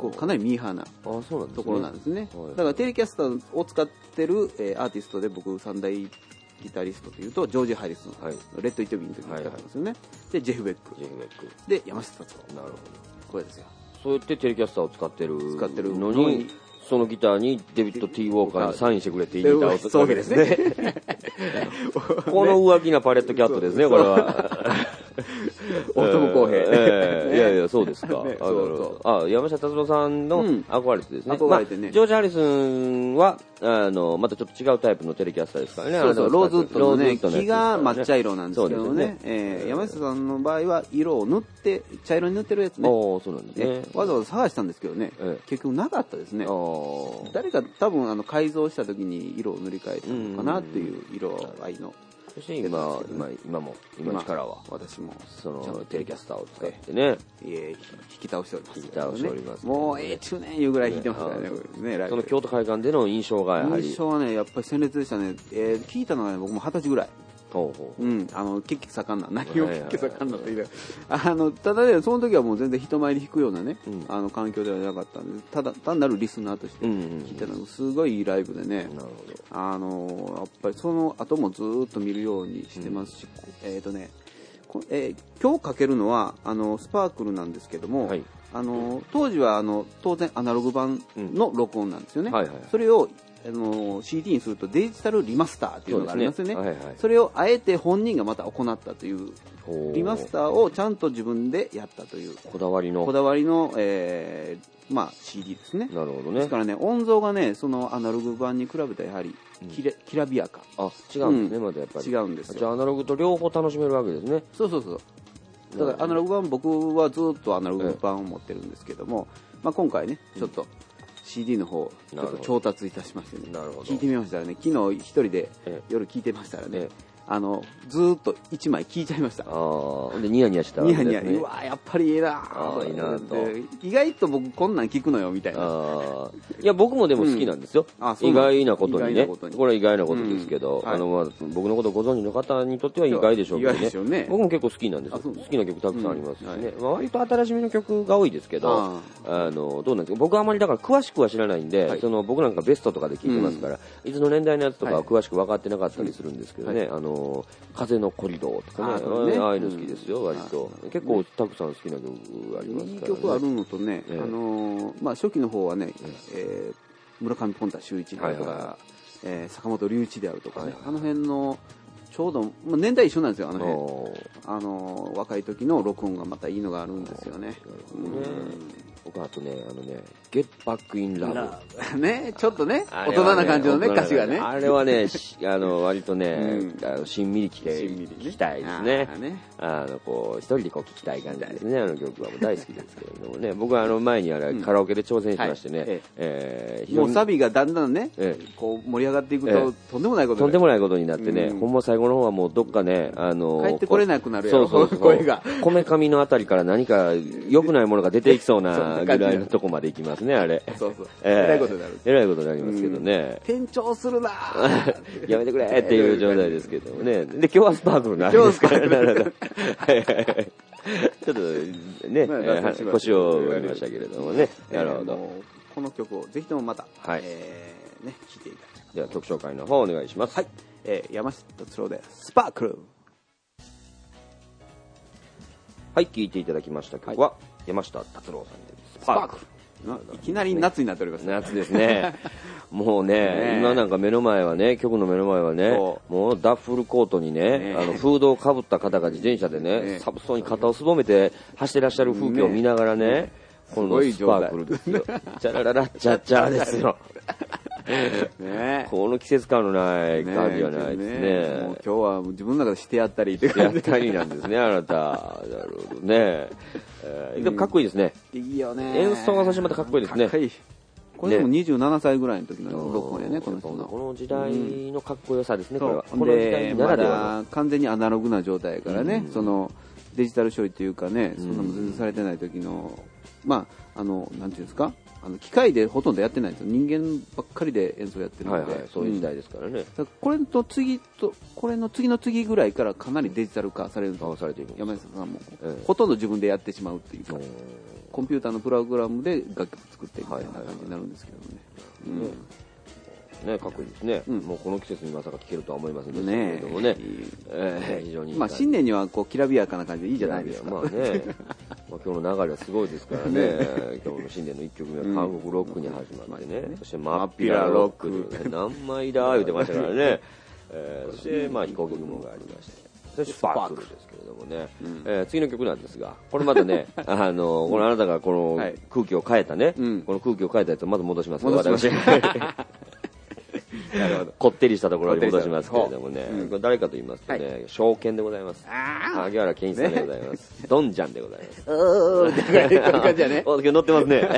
かなりミーハーなところなんですね。だからテレキャスターを使ってるアーティストで僕三大ギタリストというと、ジョージ・ハリスン、レッド・イット・ビーの時に使ってますよね。で、ジェフ・ベック。で、山下達郎。なるほど。これですよ。 そうやってテレキャスターを使ってるのに、そのギターにデビッド・ティー・ウォーカーにサインしてくれって言いに行ったわけですね。この浮気なパレットキャットですね、これは。 大友康平。 いやいや、そうですか。山下達郎さんの憧れてですね。 憧れてね。 ジョージ・ハリスンは、またちょっと違うタイプのテレキャスターですからね。 ローズウッドのね、木が抹茶色なんですけどね。山下さんの場合は色を塗って、茶色に塗ってるやつね。 そうなんですね。 わざわざ探したんですけどね、結局なかったですね。誰か多分改造した時に色を塗り替えたのかなっていう色合いの。 そして今からは私もそのテレキャスターを使ってね、 引き倒しております。 引き倒しております。 もう中年いうぐらい弾いてますからね。 その京都会館での印象がやはり。 印象はね、やっぱり鮮烈でしたね。聞いたのがね、僕も20歳ぐらい。血気盛んな、何を血気盛んなというただね、その時はもう全然人前に弾くようなね、環境ではなかったんで、ただ単なるリスナーとして聞いてたのがすごいいいライブでね、やっぱりその後もずっと見るようにしてますし、今日かけるのはスパークルなんですけども、当時は当然アナログ版の録音なんですよね。それをCD にするとデジタルリマスターっていうのがありますよね。それをあえて本人がまた行ったというリマスターをちゃんと自分でやったというこだわりの、 CD ですね。 なるほどね。 ですからね、音像がね、そのアナログ版に比べたらやはりきらびやか。 違うんですね、まだやっぱり。 違うんですよ。 じゃあアナログと両方楽しめるわけですね。 そう。だからアナログ版、僕はずっとアナログ版を持ってるんですけども、今回ね、ちょっとCD の方ちょっと調達いたしましてね、聞いてみましたらね、昨日一人で夜聞いてましたらね、ずーっと1枚聞いちゃいました。 でニヤニヤしたわけですね。 ニヤニヤ、うわやっぱりいいなぁ。いいなと。意外と僕こんなん聞くのよみたいな。 いや僕もでも好きなんですよ。意外なことにね。これは意外なことですけど、僕のことをご存知の方にとっては意外でしょうけどね。僕も結構好きなんですよ。好きな曲たくさんありますしね。割と新しめの曲が多いですけど、どうなんですか。僕はあまりだから詳しくは知らないんで、僕なんかベストとかで聞いてますから、いつの年代のやつとかは詳しく分かってなかったりするんですけどね。風のコリドーとかね、ああいうの好きですよ、割と。結構たくさん好きな曲ありますからね。 いい曲あるのとね、初期の方はね、村上ポンタ秀一であるとか、坂本龍一であるとかね、あの辺の、ちょうど、年代一緒なんですよ、あの辺。若い時の録音がまたいいのがあるんですよね。 僕あとね、Get Back in Love。 ね、ちょっっとね、大人な感じのね、歌詞がね。 あれはね、割とね、しんみり聞きたいですね。こう、一人でこう聞きたい感じですね、あの曲は。大好きですけれどもね。僕は前にカラオケで挑戦しましてね、 もうサビがだんだんね、こう盛り上がっていくと、とんでもないことになってね、ほんま最後の方はもうどっかね、 帰ってこれなくなるやろ、声が。 こめかみのあたりから何か良くないものが出ていきそうなぐらいのとこまで行きますね、あれ。 そうそう。えらいことになる。 えらいことになりますけどね。 転調するなやめてくれっていう状態ですけどもね。で、今日はスパークルなんですから、なるほど。ちょっとね、腰を折りましたけれどもね。なるほど。 この曲をぜひともまた、ね、聴いていただきたい。 では曲紹介の方お願いします。 はい。山下達郎でスパークル。 はい、聴いていただきました曲は、山下達郎さんでスパークル。 いきなり夏になっておりますね。 夏ですね。もうね、今なんか目の前はね、局の目の前はね、もうダッフルコートにね、フードをかぶった方が自転車でね、寒そうに肩をすぼめて走ってらっしゃる風景を見ながらね、このスパークルですよ。チャラララッチャッチャーですよ。この季節感のない感じはないですね。 もう今日は自分の中でしてやったりしてやったりなんですね、あなた。なるほどね。でもかっこいいですね。 いいよね。 演奏がそしてまたかっこいいですね。 これでも27歳ぐらいの時の録音やね、この人の。 この時代のかっこよさですね、これは。この時代ならでは完全にアナログな状態やからね、そのデジタル処理というかね、そんなも全然されてない時の、まあ、なんていうんですか、機械でほとんどやってないんですよ。人間ばっかりで演奏やってるので、 そういう時代ですからね。 これの次の次ぐらいからかなりデジタル化されるんですよ。山下さんもほとんど自分でやってしまうっていうか、コンピューターのプログラムで楽曲作ってみたいな感じになるんですけどね。 ね、かっこいいですね。もうこの季節にまさか聴けるとは思いませんでしたけれどもね。非常に。 まあ新年にはこうきらびやかな感じでいいじゃないですか。 まあね。今日の流れはすごいですからね。今日の新年の1曲目は韓国ロックに始まってね。そして真っ平ロック。何枚だ言ってましたからね。そしてまあ飛行機雲がありまして。そしてスパークルですけれどもね。次の曲なんですが、これまたね、このあなたがこの空気を変えたね、この空気を変えたやつをまず戻します。私。こってりしたところに戻しますけれどもね、誰かと言いますとね、証券でございます。萩原健一さんでございます。ドンジャンでございます。 こういう感じやね。 今日乗ってますね。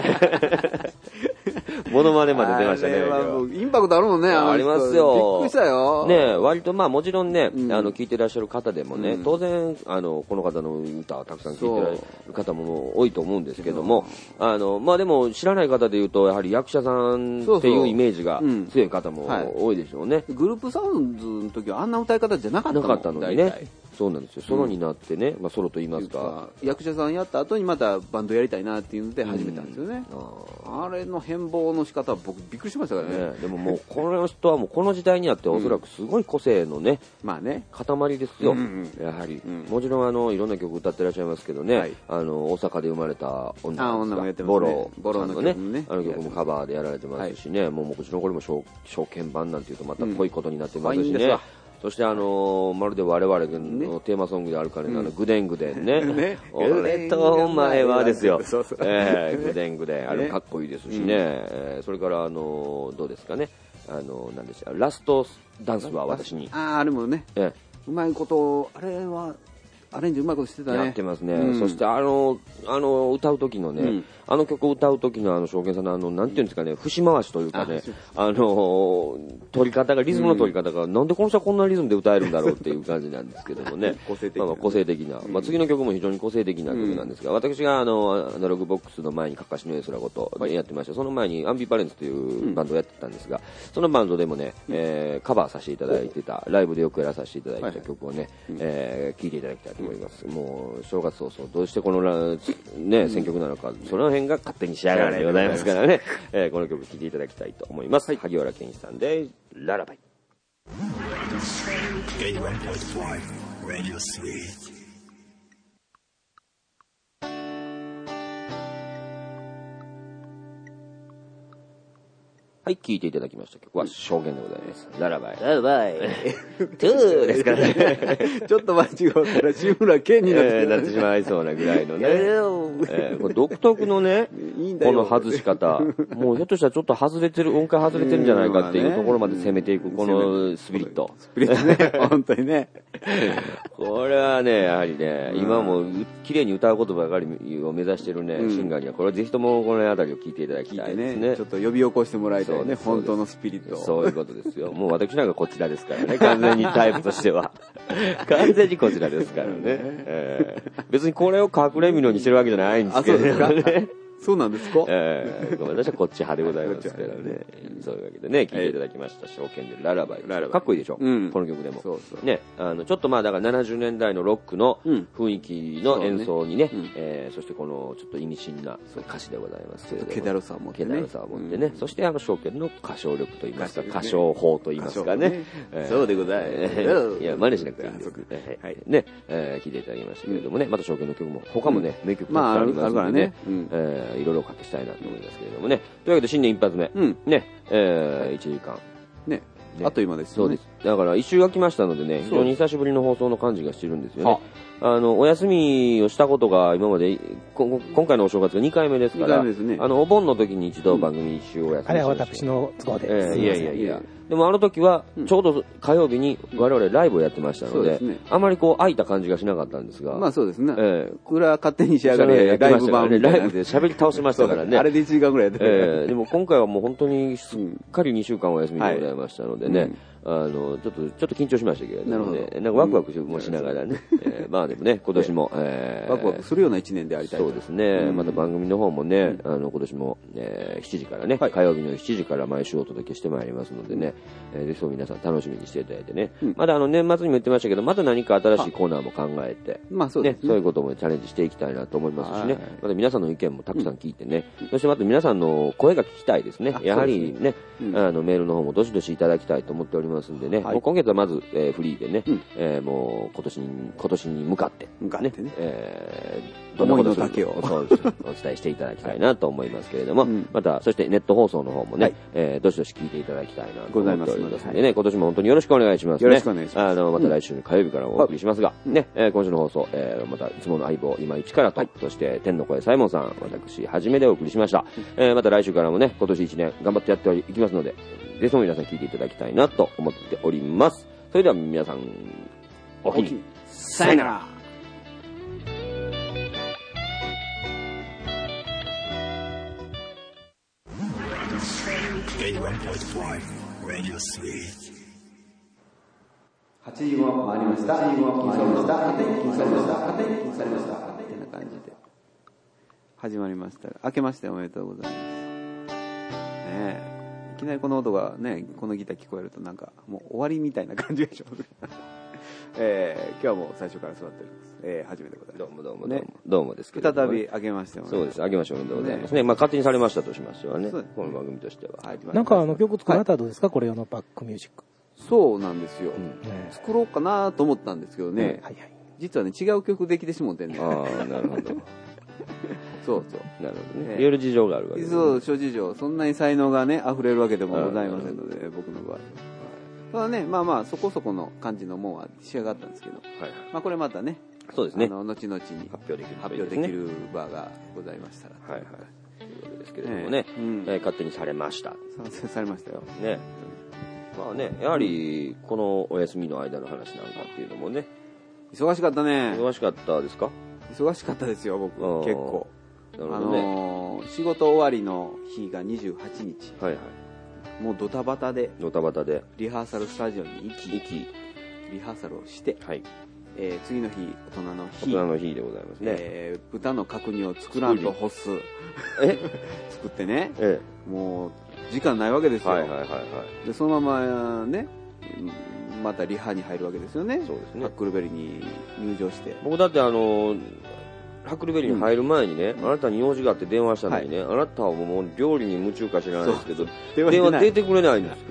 モノマネまで出ましたね。 インパクトあるもんね。 ありますよ。 びっくりしたよ。 ね、割とまあもちろんね、聞いてらっしゃる方でもね、当然この方の歌をたくさん聞いてらっしゃる方も多いと思うんですけども、まあでも知らない方で言うとやはり役者さんっていうイメージが強い方も多いでしょうね。 グループサウンズの時はあんな歌い方じゃなかったのにね。そうなんですよ。ソロになってね、まあソロと言いますか、 役者さんやった後にまたバンドやりたいなっていうので始めたんですよね。あれの変貌の仕方は僕びっくりしましたからね。 でももうこの人はもうこの時代にあっておそらくすごい個性のね、 まあね、 塊ですよ。やはりもちろんいろんな曲歌ってらっしゃいますけどね、大阪で生まれた女の子、ボロのね、あの曲もカバーでやられてますしね、もうもちろんこれも証券版なんていうとまた濃いことになってますしね。そしてまるで我々のテーマソングであるかね、グデングデンね。俺とお前はですよ。グデングデン。あれかっこいいですしね。それからどうですかね。なんでしょう。ラストダンスは私に。 あれもね。うまいこと、あれは、アレンジうまいことしてたね。 やってますね。そして歌う時のね、あの曲を歌う時の証券さんのなんていうんですかね、節回しというかね、取り方が、リズムの取り方が、なんでこの人はこんなリズムで歌えるんだろうっていう感じなんですけどもね。個性的な。まあ次の曲も非常に個性的な曲なんですが、私がアナログボックスの前にかかしのエースラごとやってました。その前にアンビバレンスというバンドをやってたんですが、そのバンドでもね、カバーさせていただいてた、ライブでよくやらさせていただいてた曲をね、聴いていただきたいと思います。もう正月早々どうしてこのね選曲なのか、その辺が勝手に仕上がるでございますからね、この曲聴いていただきたいと思います。萩原健一さんでララバイ。ははい、聴いていただきました曲は証言でございます。ララバイ。ララバイ。トゥーですからね。 ちょっと間違うから志村けんになってしまいそうなぐらいのね。これ独特のね、この外し方。もうひょっとしたらちょっと外れてる、音階外れてるんじゃないかっていうところまで攻めていく、このスピリット。 スピリットね、本当にね。 これはね、やはりね、今も綺麗に歌うことばかりを目指してるね、シンガーには、これぜひともこのあたりを聞いていただきたいですね。 ちょっと呼び起こしてもらいたいね、本当のスピリット。 そういうことですよ。もう私なんかこちらですからね、完全にタイプとしては。完全にこちらですからね。別にこれを隠れみのにしてるわけじゃないんですけどね。 そうなんですか？ 私はこっち派でございますからね。そういうわけでね、聴いていただきました。証券でララバイ。かっこいいでしょ、この曲でも。ね、ちょっとまあだから70年代のロックの雰囲気の演奏にね、そしてこのちょっと意味深な歌詞でございますけれども。 気だるさを持ってね。 気だるさを持ってね。そして証券の歌唱力といいますか、歌唱法といいますかね。 そうでございます。 いや、真似しなくていいんですね。聴いていただきましたけれどもね、また証券の曲も、他もね、名曲たくさんありますのでね。いろいろおかけしたいなと思いますけれどもね。というわけで新年一発目。ね。1時間。 ね。あっという間です。 そうです。だから一週が来ましたのでね、非常に久しぶりの放送の感じがしてるんですよね。お休みをしたことが今まで、今回のお正月が2回目ですから、お盆の時に一度番組一週お休みしました。 あれは私の都合で。 いや。でもあの時は、ちょうど火曜日に我々ライブをやってましたので、あまりこう空いた感じがしなかったんですが。 まあそうですね。これは勝手に仕上がりライブ版。 ライブで喋り倒しましたからね。 あれで1時間ぐらいやってる。でも今回はもう本当にすっかり2週間お休みでございましたのでね。ちょっと緊張しましたけれどもね、なんかワクワクもしながらね、まあでもね、今年も、 ワクワクするような1年でありたい。 そうですね、また番組の方もね、今年も、7時からね、火曜日の7時から毎週お届けしてまいりますのでね、ぜひとも皆さん楽しみにしていただいてね、まだ年末にも言ってましたけど、また何か新しいコーナーも考えて、そういうこともチャレンジしていきたいなと思いますしね、また皆さんの意見もたくさん聞いてね、そしてまた皆さんの声が聞きたいですね。やはりね、メールの方もどしどしいただきたいと思っておりますんでね、今月はまず、フリーでね、もう今年に向かってね、どんなことだけをお伝えしていただきたいなと思いますけれども、またそしてネット放送の方もね、どしどし聞いていただきたいなと思っておりますのでね、今年も本当によろしくお願いしますね。 よろしくお願いします。 また来週の火曜日からお送りしますが、ね、今週の放送、またいつもの相棒今一からと、そして天の声サイモンさん、私はじめでお送りしました。また来週からもね、今年1年頑張ってやっていきますので、ぜひとも皆さん聞いていただきたいなと思っております。それでは皆さん、おきに、 さよなら。8時も回りました。8時も回りました。勝手に禁止されました。勝手に禁止されました。ってな感じで始まりました。明けましておめでとうございます。ねえ。いきなりこの音がね、このギター聞こえるとなんかもう終わりみたいな感じがします。今日はもう最初から座っております。初めてございます。 どうもですけど、 再び明けましてそうです。明けましておめでとうございますね。まあ勝手にされましたとしましてはね、この番組としては。 なんか曲作られたらどうですか、これ用のバックミュージック。 そうなんですよ。作ろうかなと思ったんですけどね、実はね、違う曲できてしもうてんねん。 ああ、なるほど。 そう。 なるほどね。いろいろ事情があるわけですね。 そう、諸事情。そんなに才能がね、溢れるわけでもございませんので、僕の場合は。ただね、まあまあ、そこそこの感じのもんは仕上がったんですけど、まあこれまたね、 そうですね。 後々に発表できる場がございましたら。 ということですけれどもね、勝手にされました。 されましたよ。 ね。まあね、やはり、このお休みの間の話なんかっていうのもね。 忙しかったね。 忙しかったですか？ 忙しかったですよ、僕。結構。 なるほどね。 仕事終わりの日が28日。もうドタバタで。リハーサルスタジオに行き、リハーサルをして。次の日、大人の日でございますね。 豚の角煮を作らんと干す。作ってね。もう、時間ないわけですよ。で、そのままね、またリハに入るわけですよね。 そうですね。 ハックルベリーに入場して。 僕だってハックルベリーに入る前にね、あなたに用事があって電話したのにね、あなたはもう料理に夢中か知らないですけど、電話出てくれないんです。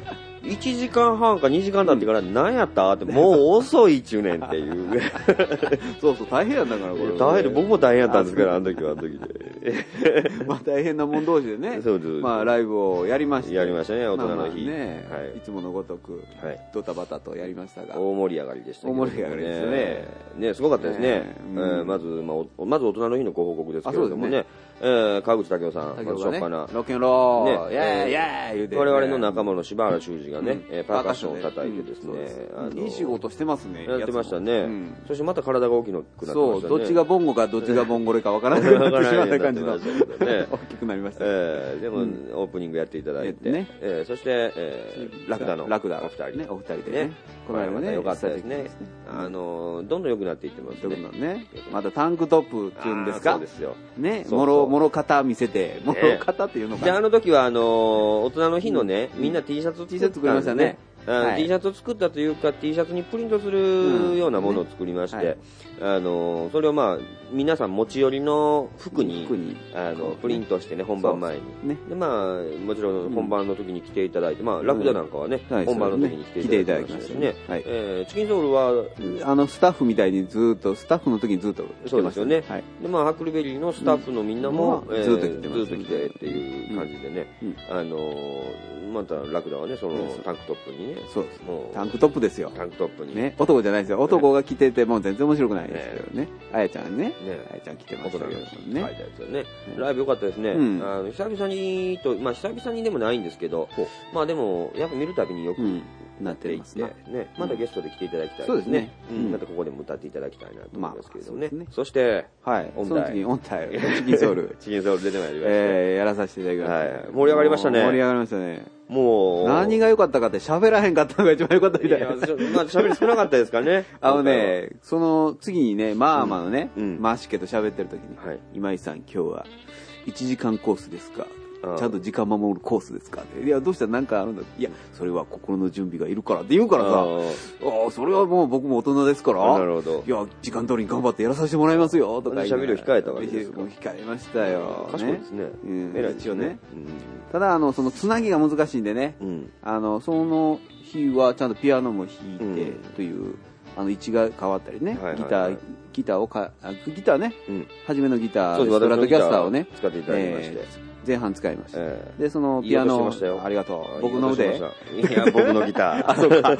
1時間半か2時間経ってから何やったってもう遅いっちゅうねんっていうそうそう大変やんだからこれ大変で僕も大変やったんですからあの時はでまあ大変なもん同士でねまあライブをやりましたね大人の日、 ねいつものごとくドタバタとやりましたが大盛り上がりでしたけど大盛り上がりですねねすごかったですねまず大人の日のご報告ですけれどもね川口武雄さん初っ端ロケンローイエーイイエーイ言うて我々の仲間の柴原修二がねパーカッションを叩いてですねいい仕事してますねやってましたねそしてまた体が大きくなってましたねそうどっちがボンゴかどっちがボンゴレかわからない感じの大きくなりましたでもオープニングやっていただいてそしてラクダのお二人でねこの間もねよかったですねどんどん良くなっていってますねまたタンクトップっていうんですかそうですよねもろ型見せてもろ型っていうのかなであの時は大人の日のねみんな T シャツ作りましたね T シャツを作ったというか T シャツにプリントするようなものを作りまして、それをまあ皆さん持ち寄りの服にプリントしてね本番前にでまあもちろん本番の時に着ていただいてまあラクダなんかはね本番の時に着ていただきましたねチキンソウルはスタッフみたいにずっとスタッフの時にずっと着てましたねでまあハックルベリーのスタッフのみんなもずっと着てっていう感じでねまたラクダはねそのタンクトップにねそうですタンクトップですよタンクトップにね男じゃないですよ男が着ててもう全然面白くないですけどねあやちゃんねあやちゃん着てましたけどねライブ良かったですね久々にまあ久々にでもないんですけどまあでもやっぱ見るたびによくなっていってねまたゲストで来ていただきたいですねまたここでも歌っていただきたいなと思いますけどねそして音大チキンソウルチキンソウル出てまいりましたやらさせていただきました盛り上がりましたね盛り上がりましたねもう何が良かったかって喋らへんかったのが一番良かったみたいな。 まあ喋り少なかったですかね。 その次にねマーマのねマーシケと喋ってる時に今井さん今日は1時間コースですかちゃんと時間守るコースですかいやどうしたら何かあるんだいやそれは心の準備がいるからって言うからさそれはもう僕も大人ですからなるほどいや時間通りに頑張ってやらさせてもらいますよとか喋りを控えたわけですか控えましたよ賢いですね偉い一応ねただそのつなぎが難しいんでねその日はちゃんとピアノも弾いてという位置が変わったりねギターね初めのギターストラトキャスターをね使っていただきまして前半使いました。で、そのピアノ、ありがとう。僕の腕。 いや、僕のギター。 あ、そうか。ね、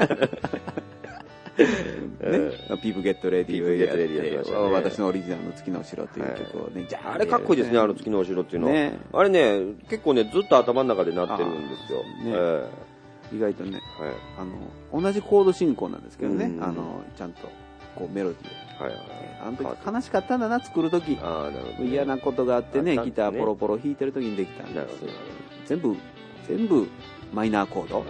ピープゲットレディをやって、私のオリジナルの月のお城という曲をね、 あれかっこいいですね、あの月のお城っていうのは。あれね、結構ね、ずっと頭の中で鳴ってるんですよ。 意外とね、同じコード進行なんですけどね、ちゃんとこうメロディーあの時悲しかったんだな作る時嫌なことがあってねギターポロポロ弾いてる時にできたんですよ全部マイナーコード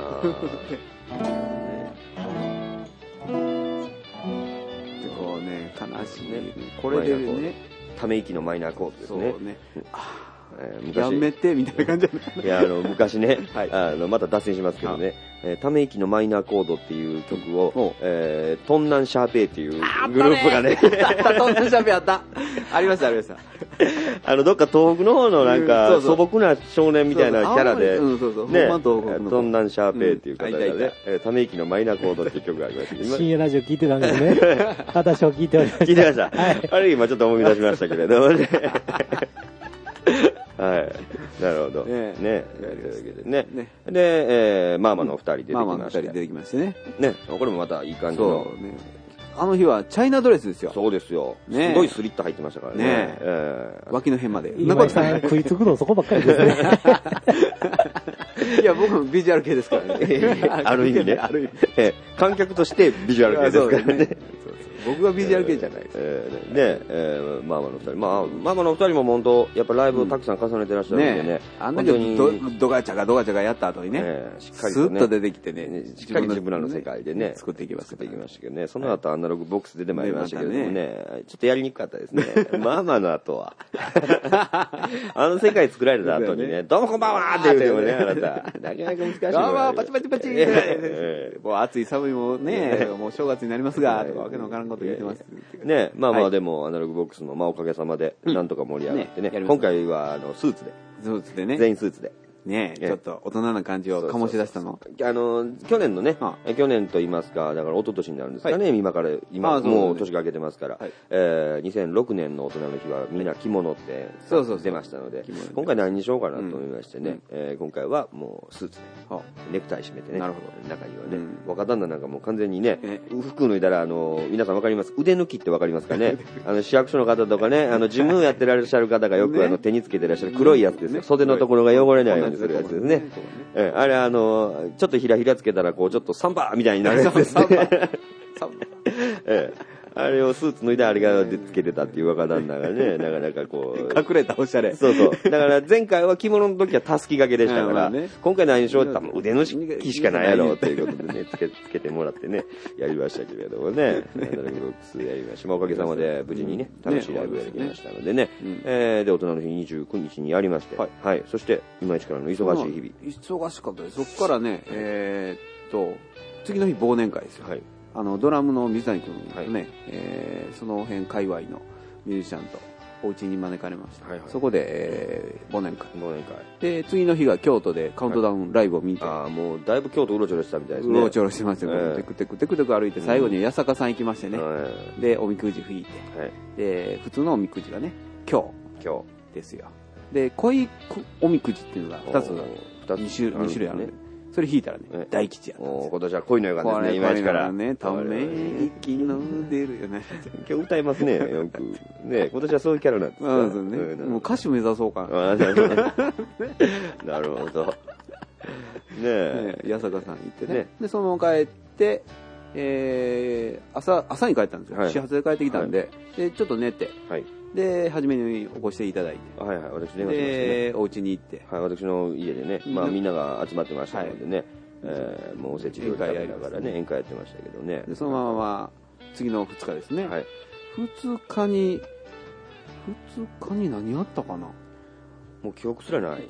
でこうね悲しいねこれでねため息のマイナーコードですねそうねやめてみたいな感じいや昔ねまた脱線しますけどねため息のマイナーコードっていう曲をトンナンシャーペイっていうグループがねトンナンシャーペイあったありましたどっか東北の方のなんか素朴な少年みたいなキャラでトンナンシャーペイっていう方がねため息のマイナーコードっていう曲がありました深夜ラジオ聞いてたんですね私を聞いておりました聞いてましたあれ今ちょっと思い出しましたけれどもねはい。なるほど。ね。で、マーマのお二人出てきました。 マーマのお二人出てきましてね。 ね。これもまたいい感じの。 そうね。あの日はチャイナドレスですよ。 そうですよ。すごいスリット入ってましたからね。 脇の辺まで。 今井さん食いつくのそこばっかりですね。 いや、僕もビジュアル系ですからね。 ある意味ね。観客としてビジュアル系ですからね。 僕がビジュアル系じゃないです。 で、マーマの二人。マーマの二人も本当、やっぱライブをたくさん重ねてらっしゃるんでね。 あんだけドガチャガやった後にね、しっかりスッと出てきてね、 しっかり自分らの世界でね、 作っていきましたけどね。その後アナログボックス出てまいりましたけどもね、ちょっとやりにくかったですね。マーマの後は。あの世界作られた後にね、どうもこんばんはって言うてもね、あなた。なかなか難しい。どうもパチパチパチもう暑い寒いもね、もう正月になりますが、とかわけのわからんこと言ってますね。まあでもアナログボックスのおかげさまでなんとか盛り上がってね。今回はスーツでね。 全員スーツで。 ねえ、ちょっと大人な感じを醸し出したの。 去年のね、去年と言いますか、だから一昨年になるんですかね、今もう年が明けてますから、2006年の大人の日はみんな着物って出ましたので、今回何にしようかなと思いましてね、今回はもうスーツで、ネクタイ締めてね、中にはね、若旦那なんかもう完全にね、服脱いだら、皆さんわかります？腕抜きってわかりますかね？市役所の方とかね、事務やってらっしゃる方がよく手につけてらっしゃる黒いやつですよ。袖のところが汚れないようにするやつですね。あれちょっとひらひらつけたらこうちょっとサンバーみたいになるやつですね。あれをスーツ脱いであれがつけてたっていう若旦那がね、なかなかこう隠れたおしゃれ。 そうそう。だから前回は着物の時はたすき掛けでしたから、今回何しようって言ったら腕のきしかないやろということでね、つけてもらってね、やりましたけれどもね、やりました。おかげさまで無事にね、楽しいライブができましたのでね、で、大人の日29日にやりまして、はい。そして、今一からの忙しい日 々。忙しかったです。そっからね、次の日忘年会ですよ。はい。ドラムの水谷君とね、その辺界隈のミュージシャンとお家に招かれました。そこで、忘年会。で、次の日が京都でカウントダウンライブを見て。 もうだいぶ京都うろちょろしたみたいですね。 うろちょろしてましたけど、テクテク歩いて最後に八坂さん行きましてね。で、おみくじ吹いて。で、普通のおみくじがね、今日ですよ。で、恋おみくじっていうのが2種類あるね。それ引いたらね、大吉やったんですよ。 今年は恋の予感ですね、今一から。 ね、ため息の出るよね。 今日歌いますね、よく。ね、今年はそういうキャラなんですか。 そうですね。もう歌手目指そうかな。 なるほど。ねえ。 八坂さん行ってね。で、そのまま帰って、朝に帰ったんですよ。始発で帰ってきたんで、で、ちょっと寝て。で、初めに起こしていただいて。 私電話しましたね。 で、お家に行って。 私の家でね、みんなが集まってましたのでね、もうおせち料理食べながらね、宴会やってましたけどね。 で、そのまま、次の2日ですね。2日に何あったかな？ もう記憶すらない。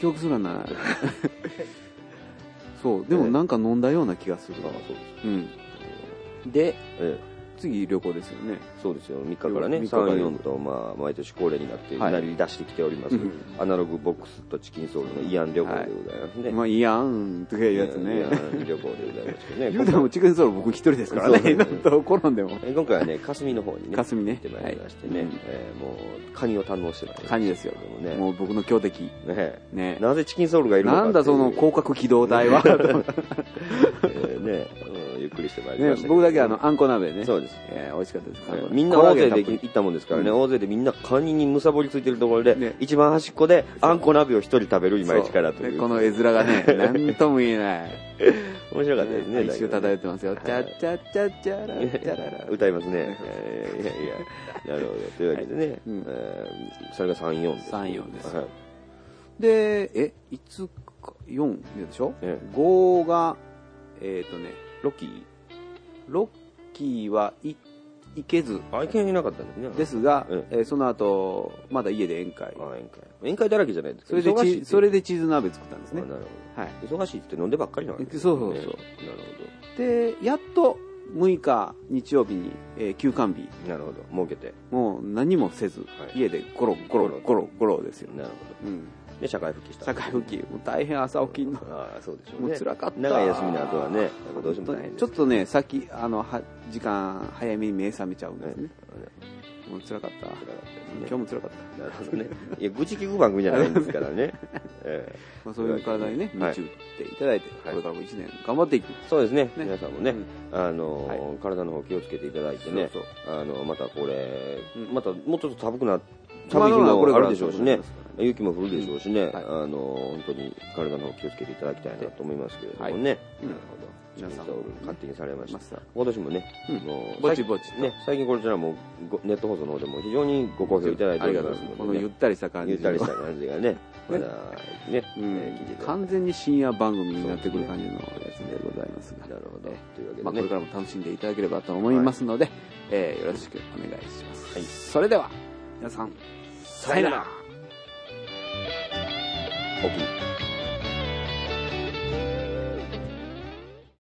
そう、でもなんか飲んだような気がする。 そうです。 で、次旅行ですよね。 そうですよ。3日からね、3、4と、毎年恒例になって、なり出してきております。アナログボックスとチキンソウルの慰安旅行でございますね。 慰安というやつね。 慰安旅行でございますけどね。 言うてもチキンソウル僕一人ですからね。転んでも。 今回はね、霞の方にね、 霞ね。 行ってまいりましてね、もう、カニを堪能してまいりました。 カニですよ。もう僕の強敵。 ね。なぜチキンソウルがいるのか。 なんだその広角機動隊は。 ね、ゆっくりしてまいりました。 僕だけあんこ鍋ね。 そうです。 美味しかったです。 みんな大勢で行ったもんですからね、大勢でみんなカニにむさぼりついてるところで、一番端っこであんこ鍋を一人食べる今一からという。 この絵面がね、なんとも言えない。 面白かったですね。 一周漂ってますよ。チャッチャッチャッチャラチャララ。 歌いますね。なるほど。というわけでね、それが3、4です。 3、4です。で、いつか、4でしょ ?5 が、 ロッキーはいけず。 行けなかったんですね。 ですが、その後、まだ家で宴会。 宴会だらけじゃないですか。 それでチーズ鍋作ったんですね。 なるほど。忙しいって飲んでばっかりなわけですね。 そう。なるほど。で、やっと6日日曜日に休館日。 なるほど。設けて。 もう何もせず、家でゴロですよ。 なるほど。で、社会復帰した。 社会復帰。もう大変朝起きんの。 そうでしょうね。 もう辛かった。 長い休みの後はね、どうしても大変です。 ちょっとね、さっき、時間早めに目覚めちゃうんですね。もう辛かった。今日も辛かった。 なるほどね。いや、愚痴聞く番組じゃないんですからね。 そういう体にね、道打っていただいて、これからも1年頑張っていく。 そうですね。皆さんもね、体の方気をつけていただいてね、またこれ、またもうちょっと寒い日もあるでしょうしね、雪も降るでしょうしね、本当に体の方気をつけていただきたいなと思いますけれどもね。なるほど。皆さん勝手にされました。今年もね、 ぼちぼちね、 最近こちらもネット放送の方でも非常にご好評いただいておりますので、 このゆったりした感じがね、まだね、 完全に深夜番組になってくる感じのやつでございますが、 なるほど。というわけでこれからも楽しんでいただければと思いますので、よろしくお願いします。それでは皆さん、さよなら。 おき